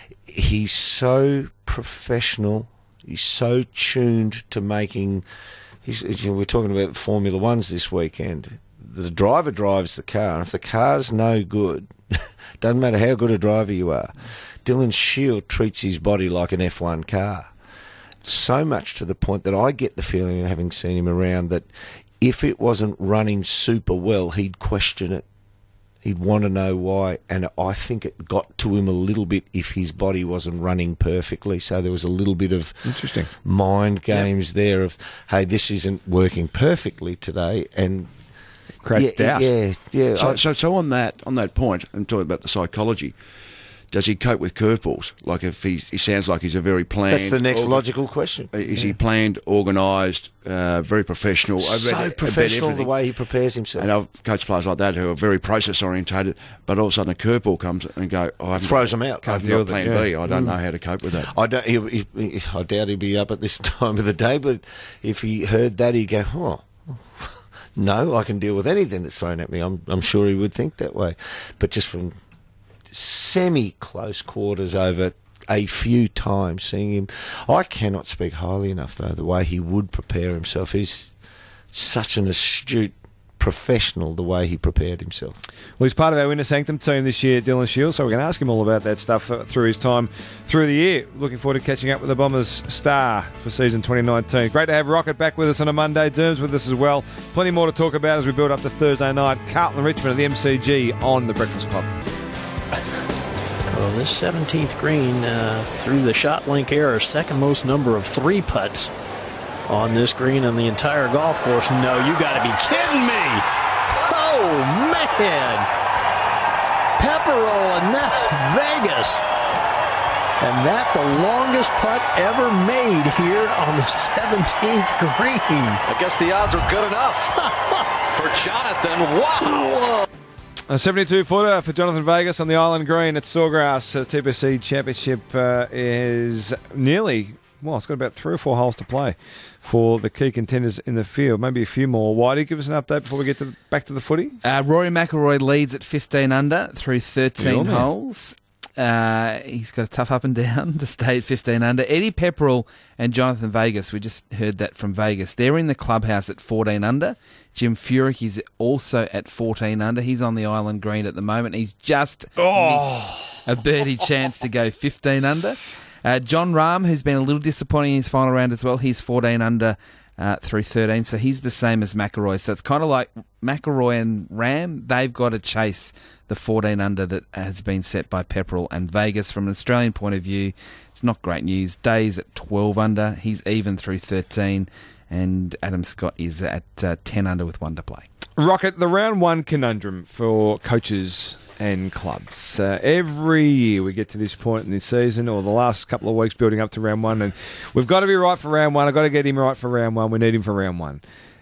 S3: he's so professional, he's so tuned to making... He's, you know, we're talking about Formula Ones this weekend. The driver drives the car, and if the car's no good, doesn't matter how good a driver you are, Dylan Shield treats his body like an F one car. So much to the point that I get the feeling, having seen him around, that if it wasn't running super well, he'd question it. He'd want to know why, and I think it got to him a little bit if his body wasn't running perfectly. So there was a little bit of
S1: interesting
S3: mind games yep. there of, hey, this isn't working perfectly today, and
S1: creates
S3: yeah,
S1: doubt.
S3: Yeah, yeah.
S2: So, so, so on that on that point, and talking about the psychology, does he cope with curveballs? Like if he, he sounds like he's a very planned...
S3: That's the next
S2: organ-
S3: logical question.
S2: Is
S3: yeah.
S2: he planned, organised, uh, very professional?
S3: So
S2: I've read,
S3: professional the way he prepares himself.
S2: And I've coached players like that who are very process orientated, but all of a sudden a curveball comes and go, oh, I haven't
S3: throws them out.
S2: Can't
S1: deal
S2: deal
S1: with
S2: plan
S1: it, yeah.
S2: B. I don't
S3: Mm.
S2: know how to cope with that.
S3: I don't. He, he, I doubt he'd be up at this time of the day. But if he heard that, he'd go, "Oh, no, I can deal with anything that's thrown at me." I'm, I'm sure he would think that way. But just from semi-close quarters over a few times, seeing him. I cannot speak highly enough, though, the way he would prepare himself. He's such an astute professional, the way he prepared himself.
S1: Well, he's part of our Inner Sanctum team this year, Dylan Shields, so we're going to ask him all about that stuff uh, through his time through the year. Looking forward to catching up with the Bombers star for season twenty nineteen. Great to have Rocket back with us on a Monday. Derms with us as well. Plenty more to talk about as we build up to Thursday night. Carlton Richmond at the M C G on the Breakfast Club.
S6: Well, this seventeenth green uh, through the shot link error, second most number of three putts on this green on the entire golf course. No, you got to be kidding me! Oh man, Pepperell and that Vegas, and that the longest putt ever made here on the seventeenth green.
S7: I guess the odds are good enough for Jonathan. Wow!
S1: A seventy-two footer for Jonathan Vegas on the Island Green at Sawgrass. The T P C Championship uh, is nearly, well, it's got about three or four holes to play for the key contenders in the field. Maybe a few more. Whitey, give us an update before we get to the, back to the footy.
S4: Uh, Rory McIlroy leads at fifteen under through thirteen
S1: Yeah,
S4: holes. Uh, he's got a tough up and down to stay at fifteen under. Eddie Pepperell and Jonathan Vegas, we just heard that from Vegas. They're in the clubhouse at fourteen under. Jim Furyk is also at fourteen under. He's on the Island Green at the moment. He's just
S1: Oh.
S4: missed a birdie chance to go fifteen under. Uh, John Rahm, who's been a little disappointing in his final round as well, he's fourteen under uh, through thirteen, so he's the same as McIlroy. So it's kind of like McIlroy and Ram, they've got to chase the fourteen under that has been set by Pepperell and Vegas. From an Australian point of view, it's not great news. Day's at twelve under, he's even through thirteen, and Adam Scott is at uh, ten under with one to play.
S1: Rocket, the round one conundrum for coaches and clubs. Uh, every year we get to this point in this season, or the last couple of weeks building up to round one, and we've got to be right for round one. I've got to get him right for round one. We need him for round one.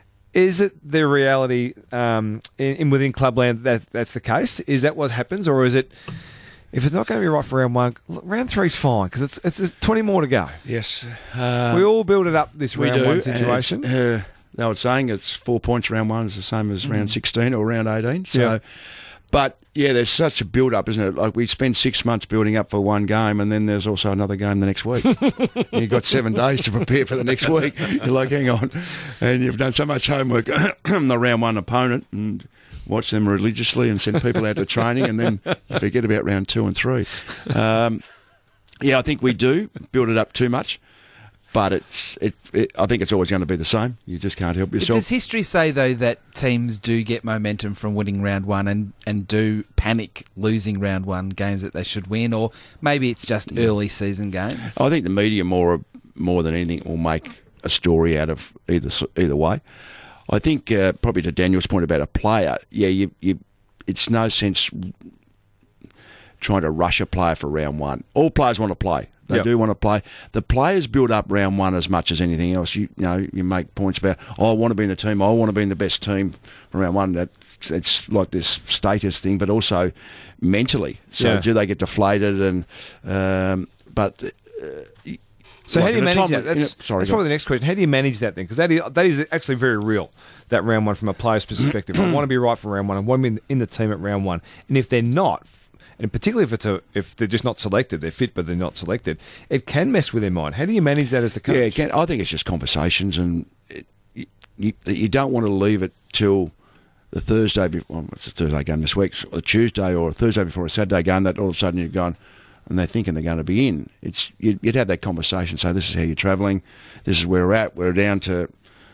S1: Is it the reality um, in, in within clubland that that's the case? Is that what happens, or is it, if it's not going to be right for round one, round three's fine because it's it's there's twenty more to go.
S2: Yes. Uh,
S1: We all build it up this
S2: we
S1: round
S2: do,
S1: one
S2: and
S1: situation.
S2: it's, Uh, they were saying it's four points round one is the same as round sixteen or round eighteen. So,
S1: Yeah.
S2: But, yeah, there's such a build-up, isn't it? Like, we spend six months building up for one game, and then there's also another game the next week. You've got seven days to prepare for the next week. You're like, hang on. And you've done so much homework on the round one opponent and watch them religiously and send people out to training, and then you forget about round two and three. Um, yeah, I think we do build it up too much. But it's, it, it, I think it's always going to be the same. You just can't help yourself.
S4: Does history say, though, that teams do get momentum from winning round one and, and do panic losing round one games that they should win? Or maybe it's just early season games?
S2: I think the media more more than anything will make a story out of either either way. I think uh, probably to Daniel's point about a player, yeah, you, you, it's no sense trying to rush a player for round one. All players want to play. They
S1: Yep.
S2: do want to play. The players build up round one as much as anything else. You, you know, you make points about, oh, I want to be in the team. I want to be in the best team for round one. That it's like this status thing, but also mentally. So
S1: Yeah.
S2: do they get deflated? And um, but uh,
S1: So
S2: like
S1: how do you
S2: at a
S1: manage
S2: time-
S1: that? That's,
S2: you know, sorry,
S1: that's
S2: go on.
S1: probably the next question. How do you manage that then? Because that is, that is actually very real, that round one from a player's perspective. I want to be right for round one. I want to be in, in the team at round one. And if they're not, and particularly if it's a, if they're just not selected, they're fit but they're not selected, it can mess with their mind. How do you manage that as the coach?
S2: Yeah, it can. I think it's just conversations, and it, you, you, you don't want to leave it till the Thursday before. Well, it's a Thursday game this week, or a Tuesday or a Thursday before a Saturday game. That all of a sudden you're going, and they're thinking they're going to be in. It's you'd, you'd have that conversation. So this is how you're travelling. This is where we're at. We're down to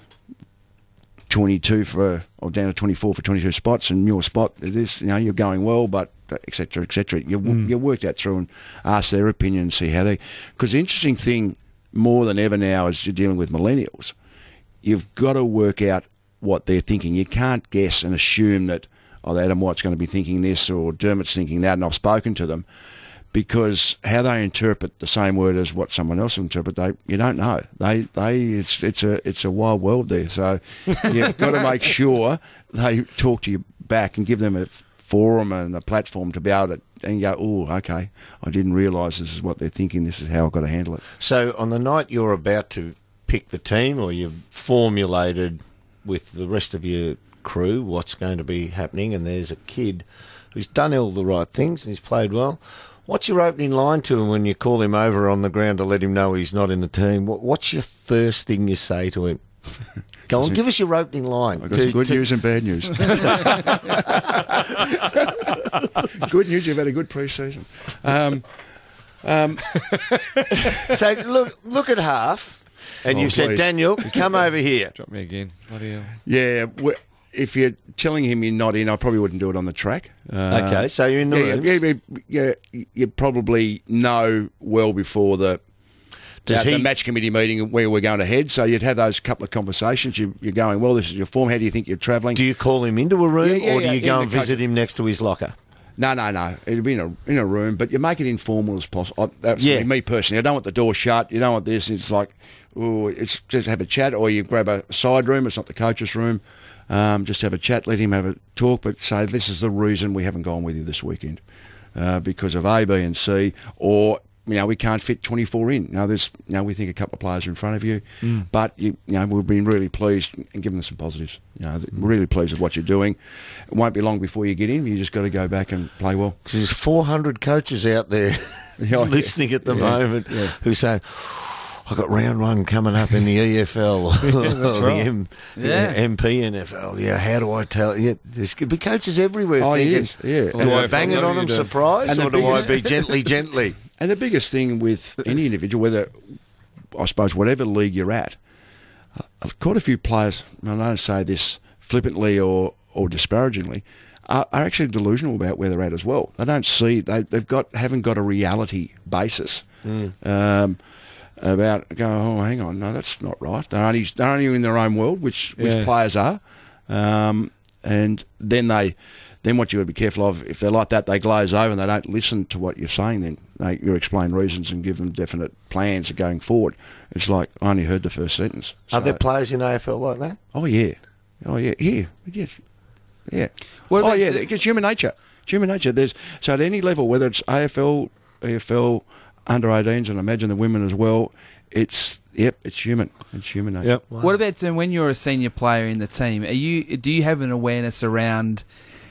S2: twenty-two for, or down to twenty-four for twenty-two spots, and your spot is this. You know, you're going well, but et cetera, et cetera. You
S1: Mm.
S2: you work that through and ask their opinion and see how they. Because the interesting thing more than ever now is you're dealing with millennials. You've got to work out what they're thinking. You can't guess and assume that, oh, Adam White's going to be thinking this or Dermot's thinking that, and I've spoken to them, because how they interpret the same word as what someone else interpret, they you don't know. They they it's it's a it's a wild world there. So you've got to make sure they talk to you back and give them a forum and a platform to be able to and go, oh, okay, I didn't realise this is what they're thinking. This is how I've got to handle it.
S3: So on the night you're about to pick the team, or you've formulated with the rest of your crew what's going to be happening, and there's a kid who's done all the right things and he's played well. What's your opening line to him when you call him over on the ground to let him know he's not in the team? What, what's your first thing you say to him? Go on, give us your opening line.
S2: I've got
S3: to,
S2: some good
S3: to,
S2: news and bad news. Good news, you've had a good pre-season. Um, um,
S3: So look, look at half, and
S2: Oh,
S3: you've said,
S2: please.
S3: Daniel, come over here.
S1: Drop me again. Bloody hell.
S2: yeah, w- if you're telling him you're not in, I probably wouldn't do it on the track. Uh,
S3: Okay, so you're in the
S2: yeah,
S3: room.
S2: yeah, yeah, yeah, you probably know well before the
S3: Does
S2: uh, the
S3: he-
S2: match committee meeting where we're going to head. So you'd have those couple of conversations. You, you're going, well, this is your form. How do you think you're travelling?
S3: Do you call him into a room,
S2: Yeah, yeah,
S3: or do
S2: yeah,
S3: you go
S2: in
S3: and
S2: the coach-
S3: visit him next to his locker?
S2: No, no, no. It'd be in a in a room, but you make it informal as possible. I- That's
S3: Yeah.
S2: me personally. I don't want the door shut. You don't want this. It's like, ooh, it's just have a chat, or you grab a side room. It's not the coach's room. Um, just have a chat. Let him have a talk, but say this is the reason we haven't gone with you this weekend uh, because of A, B, and C, or you know we can't fit twenty-four in. Now there's now we think a couple of players are in front of you,
S3: Mm.
S2: but you, you know we've been really pleased and given them some positives. You know, really pleased with what you're doing. It won't be long before you get in. You just got to go back and play well.
S3: There's four hundred coaches out there
S2: Yeah,
S3: listening at the
S2: yeah,
S3: moment
S2: yeah.
S3: who say, I've got round one coming up in the E F L or the M-
S4: Yeah.
S3: M P N F L. Yeah, how do I tell? Yeah, there's could be coaches everywhere.
S2: Oh,
S3: thinking,
S2: yes, yeah.
S3: Do
S2: And
S3: I
S1: the
S3: bang it
S1: F L,
S3: on them
S1: you do.
S3: surprise,
S2: And the
S3: or do I
S2: biggest-
S3: be gently, gently?
S2: And the biggest thing with any individual, whether, I suppose, whatever league you're at, uh, quite a few players, and I don't say this flippantly or, or disparagingly, are, are actually delusional about where they're at as well. They don't see, they, they've got, haven't got a reality basis um, about, go, oh, hang on, no, that's not right. They're only, they're only in their own world, which, which
S1: Yeah.
S2: players are. Um, and then they... Then what you got to be careful of, if they're like that, they glaze over and they don't listen to what you're saying. Then they, you explain reasons and give them definite plans of going forward. It's like I only heard the first sentence.
S3: Are
S2: So-
S3: there players in A F L like that?
S2: Oh yeah, oh yeah, yeah, yes, yeah.
S4: What
S2: oh
S4: about
S2: yeah,
S4: the-
S2: it's human nature. It's human nature. There's so at any level, whether it's A F L, E F L, under eighteens, and I imagine the women as well. It's yep, it's human. It's human nature.
S1: Yep.
S4: What about um, when you're a senior player in the team? Are you do you have an awareness around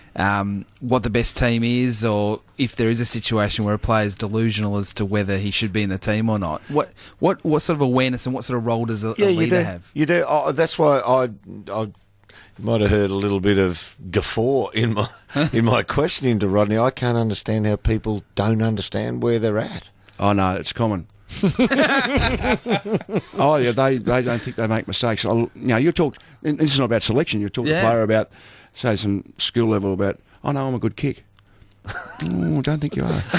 S4: um, what the best team is, or if there is a situation where a player is delusional as to whether he should be in the team or not? What what what sort of awareness and what sort of role does a,
S3: Yeah,
S4: a
S3: you
S4: leader
S3: do.
S4: have?
S3: You do. Oh, that's why I, I might have heard a little bit of guffaw in my in my questioning to Rodney. I can't understand how people don't understand where they're at.
S2: Oh no, it's common. oh yeah, they, they don't think they make mistakes. I'll, you know, you talk. And this is not about selection. You talk to
S4: Yeah.
S2: a player about, say, some skill level about. Oh no, I'm a good kick. Oh, I don't think you are.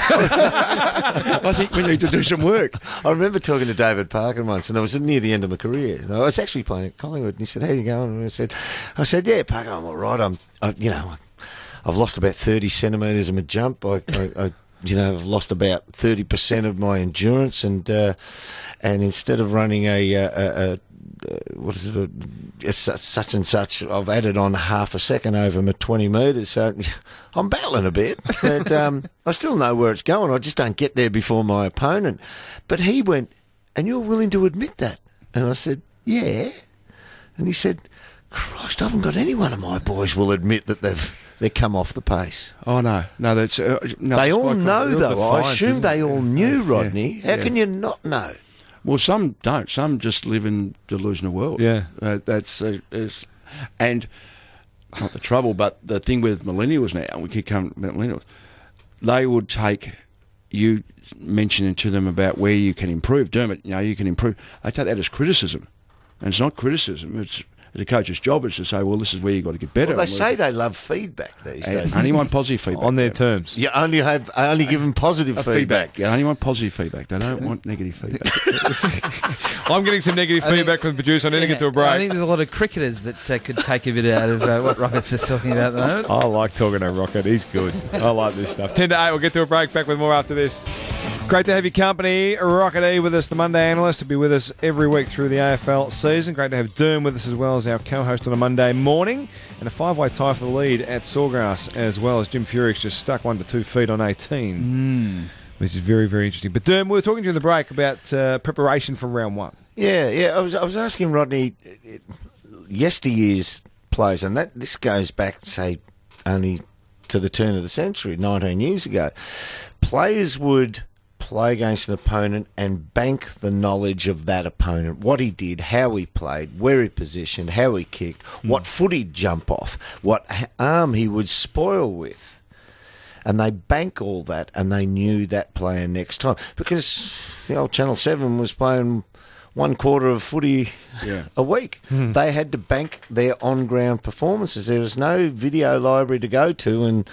S2: I think we need to do some work.
S3: I remember talking to David Parkin once, and I was near the end of my career. And I was actually playing at Collingwood, and he said, "How you going?" And I said, "I said, yeah, Parker, I'm all right. I'm, I, you know, I've lost about thirty centimetres of my jump. I, I, I you know, I've lost about thirty percent of my endurance, and uh, and instead of running a, a, a, a what is it, a, a su- such and such, I've added on half a second over my twenty metres. So I'm battling a bit, but um, I still know where it's going. I just don't get there before my opponent." But he went, "And you're willing to admit that?" And I said, "Yeah." And he said, "Christ, I haven't got any one of my boys will admit that they've they come off the pace."
S2: Oh no, no, that's uh, no.
S3: They
S2: it's
S3: all
S2: quite
S3: know,
S2: common.
S3: though. I
S1: defiance,
S3: assume
S1: isn't
S3: they
S1: it?
S3: all knew, Rodney. How
S2: Yeah.
S3: can you not know?
S2: Well, some don't. Some just live in delusional world.
S1: Yeah.
S2: uh, that's uh, is, and not the trouble, but the thing with millennials now, we keep coming to millennials. They would take you mentioning to them about where you can improve. Dermot, you know, you can improve. They take that as criticism, and it's not criticism. It's the coach's job is to say, well, this is where you got to get better.
S3: Well, they
S2: And
S3: say they love feedback these
S2: and
S3: days.
S2: only want positive feedback
S1: On their
S2: Yeah.
S1: terms.
S3: You only have only give them positive
S2: Uh,
S3: feedback.
S2: Yeah, only want positive feedback. They don't want negative feedback.
S1: I'm getting some negative
S4: think-
S1: feedback from the producer. I need to get to a
S4: I
S1: break.
S4: think there's a lot of cricketers that uh, could take a bit out of uh, what Rocket's just talking about at the moment.
S1: I like talking to Rocket. He's good. I like this stuff. ten to eight. We'll get to a break. Back with more after this. Great to have your company. Rocket E with us, the Monday analyst, to be with us every week through the A F L season. Great to have Doom with us as well as our co-host on a Monday morning. And a five-way tie for the lead at Sawgrass as well as Jim Furyk just stuck one to two feet on eighteen. Which is very, very interesting. But Doom, we were talking during the break about uh, preparation for round one.
S3: Yeah, yeah. I was I was asking Rodney, it, yesteryear's players, and that this goes back, say, only to the turn of the century, nineteen years ago. Players would play against an opponent and bank the knowledge of that opponent, what he did, how he played, where he positioned, how he kicked, mm. what foot he'd jump off, what arm he would spoil with. And they bank all that, and they knew that player next time. Because the old Channel seven was playing one quarter of footy yeah. a week. Mm. They had to bank their on-ground performances. There was no video library to go to and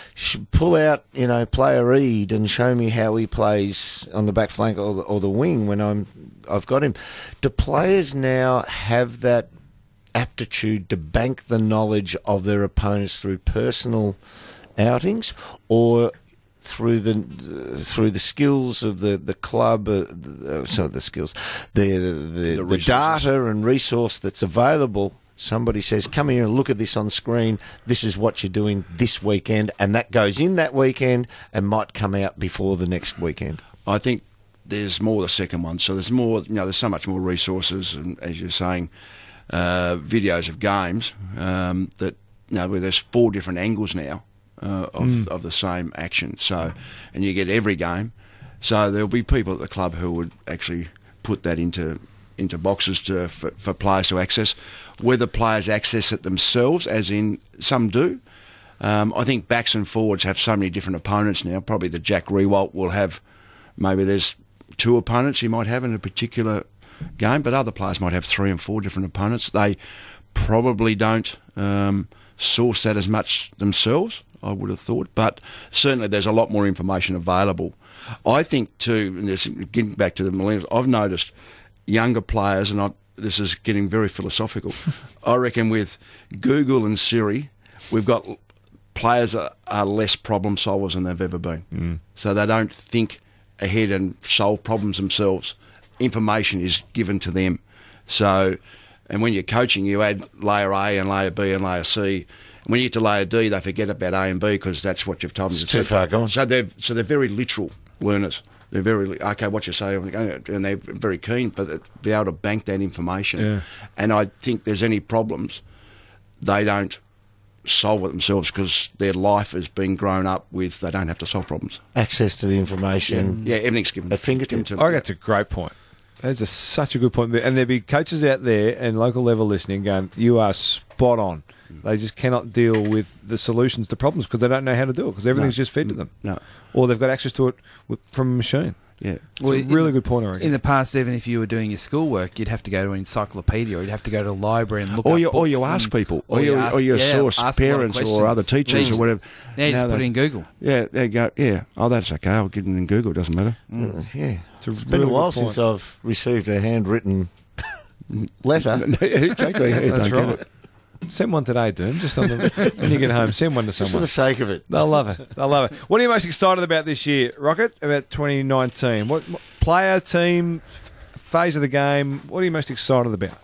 S3: pull out, you know, player Reid and show me how he plays on the back flank or the, or the wing when I'm, I've got him. Do players now have that aptitude to bank the knowledge of their opponents through personal outings or through the uh, through the skills of the the club? Uh, uh, sorry, the skills, the the, the, the, the data and resource that's available. Somebody says, come here and look at this on screen. This is what you're doing this weekend. And that goes in that weekend and might come out before the next weekend.
S2: I think there's more the second one. So there's more, you know, there's so much more resources. And as you're saying, uh, videos of games um, that, you know, where there's four different angles now uh, of, mm. of the same action. So, and you get every game. So there'll be people at the club who would actually put that into into boxes to for, for players to access. Whether players access it themselves, as in some do. Um, I think backs and forwards have so many different opponents now. Probably the Jack Riewoldt will have, maybe there's two opponents he might have in a particular game, but other players might have three and four different opponents. They probably don't um, source that as much themselves, I would have thought, but certainly there's a lot more information available. I think too, and this, getting back to the millennials, I've noticed younger players, and I, this is getting very philosophical, I reckon with Google and Siri, we've got players are, are less problem solvers than they've ever been. Mm. So they don't think ahead and solve problems themselves. Information is given to them. So, and when you're coaching, you add layer A and layer B and layer C. When you get to layer D, they forget about A and B because that's what you've told them.
S3: It's too far gone.
S2: So they're, so they're very literal learners. They're very, okay, what you say, and they're very keen, but to be able to bank that information. Yeah. And I think there's any problems, they don't solve it themselves because their life has been grown up with, they don't have to solve problems.
S3: Access to the information.
S2: Yeah, yeah everything's given.
S3: At fingertips.
S1: I think that's a great point. That's a, such a good point. And there'll be coaches out there and local level listening going, you are spot on. They just cannot deal with the solutions to problems because they don't know how to do it because everything's no. just fed to them.
S2: No.
S1: Or they've got access to it with, from a machine.
S2: Yeah.
S1: It's well, a really in, good point, I reckon.
S4: In the past, even if you were doing your schoolwork, you'd have to go to an encyclopedia or you'd have to go to a library and look
S2: or
S4: up
S2: you,
S4: books.
S2: Or you ask people. Or, or you,
S4: ask,
S2: or you
S4: yeah,
S2: source parents or other teachers
S4: Jeez.
S2: or whatever.
S4: Now you just put it in Google.
S2: Yeah, there you go. Yeah. Oh, that's okay. I'll get it in Google. It doesn't matter.
S3: Mm. Uh, yeah. It's,
S1: it's
S3: been a while since I've received a handwritten letter.
S2: Exactly. Yeah,
S1: that's right. Send one today, Doom. Just on the, when you get home, send one to someone.
S3: Just for the sake of it.
S1: They'll love it. They'll love it. What are you most excited about this year, Rocket? About twenty nineteen? What, what player, team, phase of the game? What are you most excited about?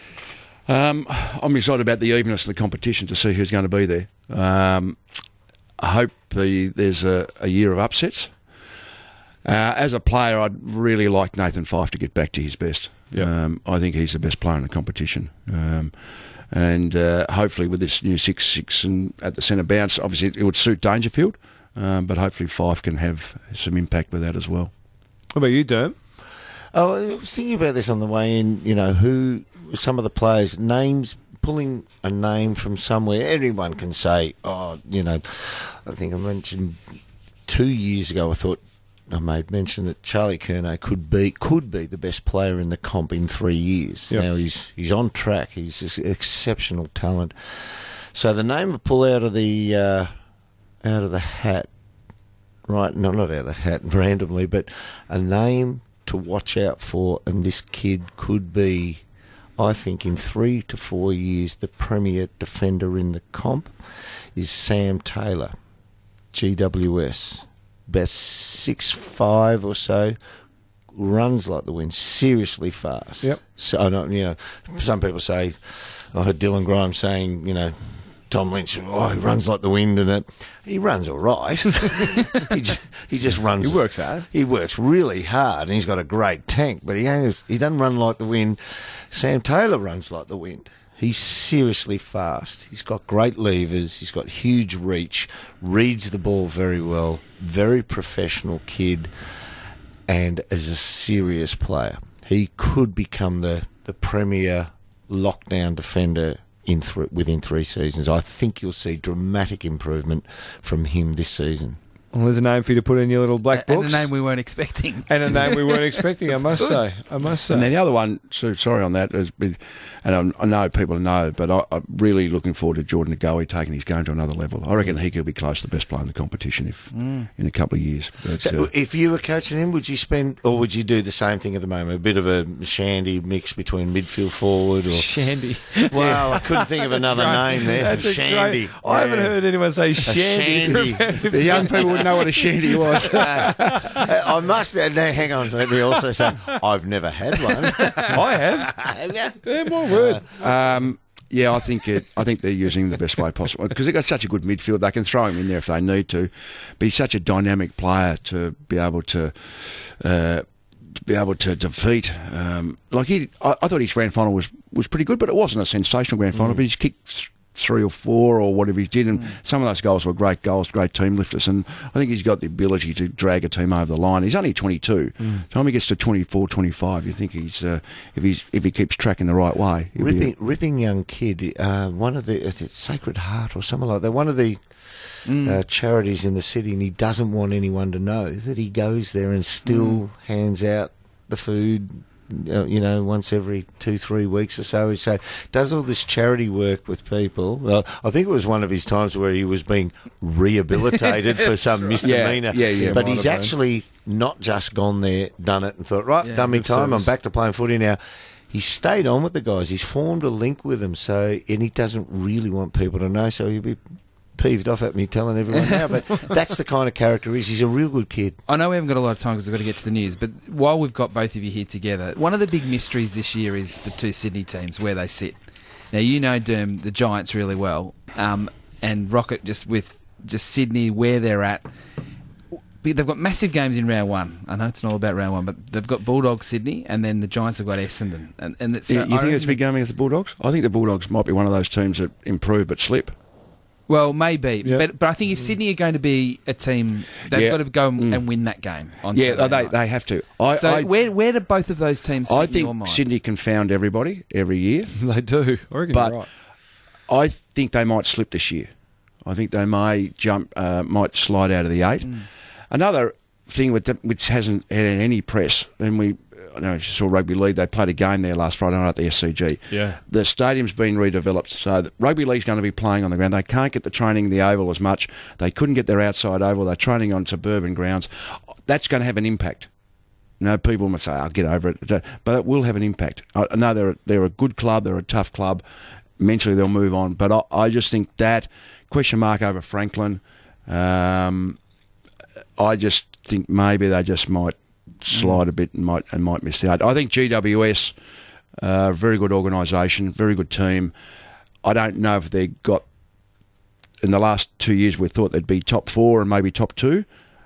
S2: Um, I'm excited about the evenness of the competition to see who's going to be there. Um, I hope the, there's a, a year of upsets. Uh, as a player, I'd really like Nathan Fyfe to get back to his best. Yep. Um, I think he's the best player in the competition. Um, And uh, hopefully with this new six six and at the centre bounce, obviously it would suit Dangerfield, um, but hopefully Fyfe can have some impact with that as well.
S1: What about you, Derm?
S3: Oh, I was thinking about this on the way in, you know, who some of the players' names, pulling a name from somewhere. Everyone can say, oh, you know, I think I mentioned two years ago, I thought, I made mention that Charlie Curnow could be could be the best player in the comp in three years. Yep. Now he's he's on track. He's just exceptional talent. So the name to pull out of the uh, out of the hat, right? No, not out of the hat randomly, but a name to watch out for. And this kid could be, I think, in three to four years, the premier defender in the comp. Is Sam Taylor, G W S. About six five or so, runs like the wind, seriously fast.
S1: Yep.
S3: So I don't, you know, some people say, I heard Dylan Grimes saying, you know, Tom Lynch, oh, he runs like the wind, and that he runs all right. he, just, he just runs.
S1: He works hard.
S3: He works really hard, and he's got a great tank, but he has, he doesn't run like the wind. Sam Taylor runs like the wind. He's seriously fast. He's got great levers. He's got huge reach. Reads the ball very well. Very professional kid, and is a serious player. He could become the, the premier lockdown defender in th- within three seasons. I think you'll see dramatic improvement from him this season.
S1: Well, there's a name for you to put in your little black
S4: And
S1: books.
S4: a name we weren't expecting.
S1: And a name we weren't expecting, I must say. I must say.
S2: And then the other one, so sorry on that, has been, and I, I know people know, but I, I'm really looking forward to Jordan Ngoe taking his game to another level. I reckon he could be close to the best player in the competition if mm. in a couple of years. But,
S3: So
S2: uh,
S3: if you were coaching him, would you spend, or would you do the same thing at the moment? A bit of a shandy mix between midfield forward or...
S1: Shandy.
S3: Well, I couldn't think of another name there.
S1: That's a
S3: Shandy.
S1: great- I haven't
S3: Yeah.
S1: heard anyone say shandy.
S3: shandy.
S2: the young people would know what a shandy was.
S3: Uh, I must. Now, hang on. Let me also say, I've never had one.
S1: I have. Yeah, my word.
S2: Um, yeah, I think it, I think they're using him the best way possible because they've got such a good midfield. They can throw him in there if they need to, but he's such a dynamic player to be able to. Uh, to be able to defeat, um, like he, I, I thought his grand final was, was pretty good, but it wasn't a sensational grand final. Mm. But he's kicked th- three or four or whatever he did, and mm. some of those goals were great goals, great team lifters. And I think he's got the ability to drag a team over the line. He's only twenty-two. Mm. Time he gets to twenty-four, twenty-five, you think he's uh, if he's if he keeps tracking the right way,
S3: ripping, a, ripping young kid. Uh, one of the it's Sacred Heart or something like that. One of the. Mm. Uh, charities in the city, and he doesn't want anyone to know that he goes there and still mm. hands out the food, uh, you know, once every two, three weeks or so. So does all this charity work with people. Well, I think it was one of his times where he was being rehabilitated for some right. misdemeanor.
S2: Yeah, yeah, yeah.
S3: But he's actually not just gone there, done it, and thought, right, yeah, done me time, service. I'm back to playing footy now. He stayed on with the guys. He's formed a link with them, so and he doesn't really want people to know, so he'll be peeved off at me telling everyone now, but that's the kind of character he is. He's a real good kid.
S4: I know we haven't got a lot of time because we've got to get to the news, but while we've got both of you here together, one of the big mysteries this year is the two Sydney teams, where they sit. Now, you know, Derm, the Giants really well, um, and Rocket just with just Sydney, where they're at. They've got massive games in round one. I know it's not all about round one, but they've got Bulldogs Sydney, and then the Giants have got Essendon. And, and it's,
S2: you,
S4: uh,
S2: you think it's a big game against the Bulldogs? I think the Bulldogs might be one of those teams that improve but slip.
S4: Well, maybe,
S1: yep.
S4: but but I think if Sydney are going to be a team, they've
S2: yeah.
S4: got to go and,
S2: mm.
S4: and win that game on
S2: yeah,
S4: Saturday
S2: they
S4: night.
S2: they have to. I,
S4: so
S2: I,
S4: where where do both of those teams?
S2: I
S4: fit in your
S2: think
S4: mind?
S2: Sydney confound everybody every year.
S1: They do. I reckon
S2: but
S1: you're right.
S2: I think they might slip this year. I think they may jump, uh, might slide out of the eight. Mm. Another thing with the, which hasn't had any press, and we. I don't know if you saw rugby league, they played a game there last Friday night at the S C G.
S1: Yeah.
S2: The stadium's been redeveloped, so the rugby league's going to be playing on the ground. They can't get the training in the oval as much. They couldn't get their outside oval. They're training on suburban grounds. That's going to have an impact. You know, people must say, I'll get over it. But it will have an impact. I know they're, they're a good club. They're a tough club. Mentally, they'll move on. But I, I just think that question mark over Franklin, um, I just think maybe they just might slide a bit and might and might miss out. I think G W S, uh, very good organisation, very good team. I don't know if they got in the last two years. We thought they'd be top four and maybe top two.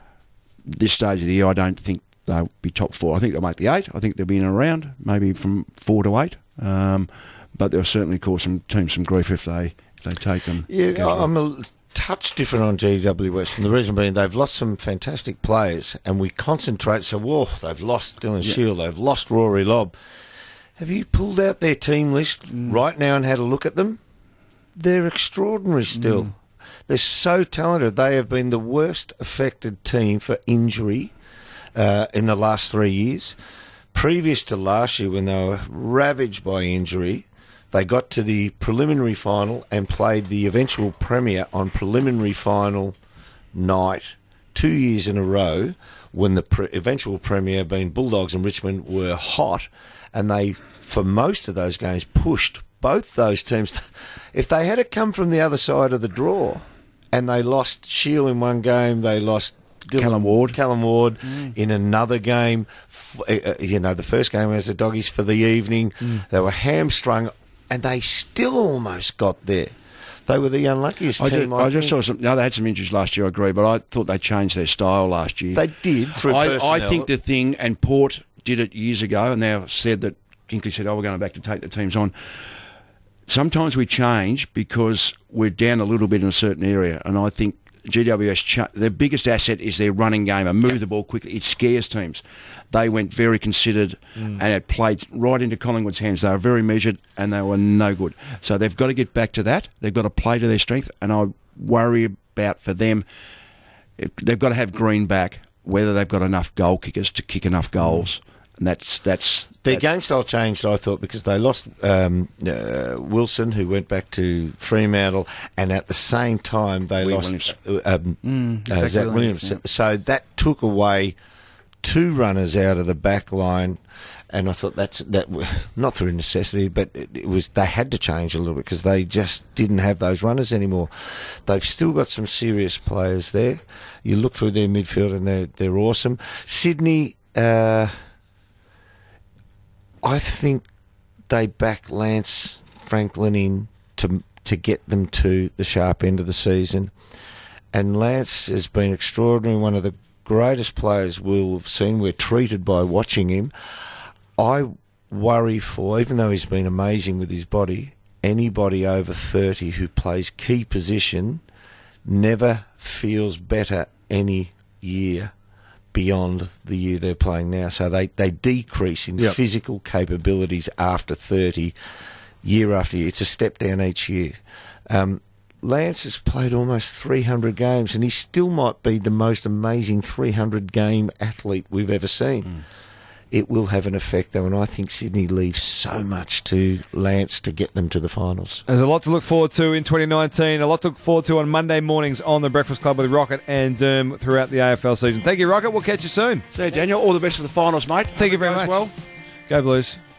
S2: This stage of the year, I don't think they'll be top four. I think they'll make the eight. I think they'll be in and around, maybe from four to eight. Um, but they'll certainly cause some teams some grief if they if they take them.
S3: Yeah, I'm a touch different on G W S, and the reason being they've lost some fantastic players, and we concentrate. So, whoa, they've lost Dylan yeah. Shield, they've lost Rory Lobb. Have you pulled out their team list mm. right now and had a look at them? They're extraordinary still. Mm. They're so talented. They have been the worst affected team for injury uh, in the last three years. Previous to last year, when they were ravaged by injury, they got to the preliminary final and played the eventual premier on preliminary final night two years in a row when the pre- eventual premier, being Bulldogs and Richmond, were hot. And they, for most of those games, pushed both those teams. If they had it come from the other side of the draw and they lost Shield in one game, they lost Dylan,
S2: Callum Ward,
S3: Callum Ward mm. in another game. Uh, you know, the first game was the Doggies for the evening. Mm. They were hamstrung. And they still almost got there. They were the unluckiest
S2: I
S3: team.
S2: Just,
S3: I,
S2: I just saw some. No, they had some injuries last year. I agree, but I thought they changed their style last year.
S3: They did through
S2: I,
S3: personnel.
S2: I think the thing, and Port did it years ago, and they said that Hinkley said, "Oh, we're going back to take the teams on." sometimes we change because we're down a little bit in a certain area, and I think G W S, cha- their biggest asset is their running game and move the ball quickly. It scares teams. They went very considered mm. and it played right into Collingwood's hands. They were very measured and they were no good. So they've got to get back to that. They've got to play to their strength, and I worry about for them, they've got to have Green back, whether they've got enough goal kickers to kick enough goals. And that's that's
S3: their
S2: that's,
S3: game style changed, I thought, because they lost um, uh, Wilson, who went back to Fremantle, and at the same time they
S2: Lee
S3: lost uh, um,
S4: Mm,
S3: uh,
S4: Zach
S3: Zach
S4: Williams,
S3: Williams.
S4: yeah.
S3: So that took away two runners out of the back line, and I thought that's that not through necessity, but it, it was they had to change a little bit because they just didn't have those runners anymore. They've still got some serious players there. You look through their midfield and they're they're awesome. Sydney. Uh, I think they back Lance Franklin in to to get them to the sharp end of the season. And Lance has been extraordinary, one of the greatest players we'll have seen. We're treated by watching him. I worry for, even though he's been amazing with his body, anybody over thirty who plays key position never feels better any year beyond the year they're playing now. So they, they decrease in
S1: Yep.
S3: physical capabilities after thirty, year after year. It's a step down each year. Um, Lance has played almost three hundred games, and he still might be the most amazing three hundred game athlete we've ever seen. Mm. It will have an effect, though, and I think Sydney leaves so much to Lance to get them to the finals.
S1: There's a lot to look forward to in twenty nineteen, a lot to look forward to on Monday mornings on the Breakfast Club with Rocket and Derm throughout the A F L season. Thank you, Rocket. We'll catch you soon.
S2: So, Daniel, all the best for the finals, mate.
S1: Thank you very
S2: Goes
S1: much.
S2: Well.
S1: Go Blues.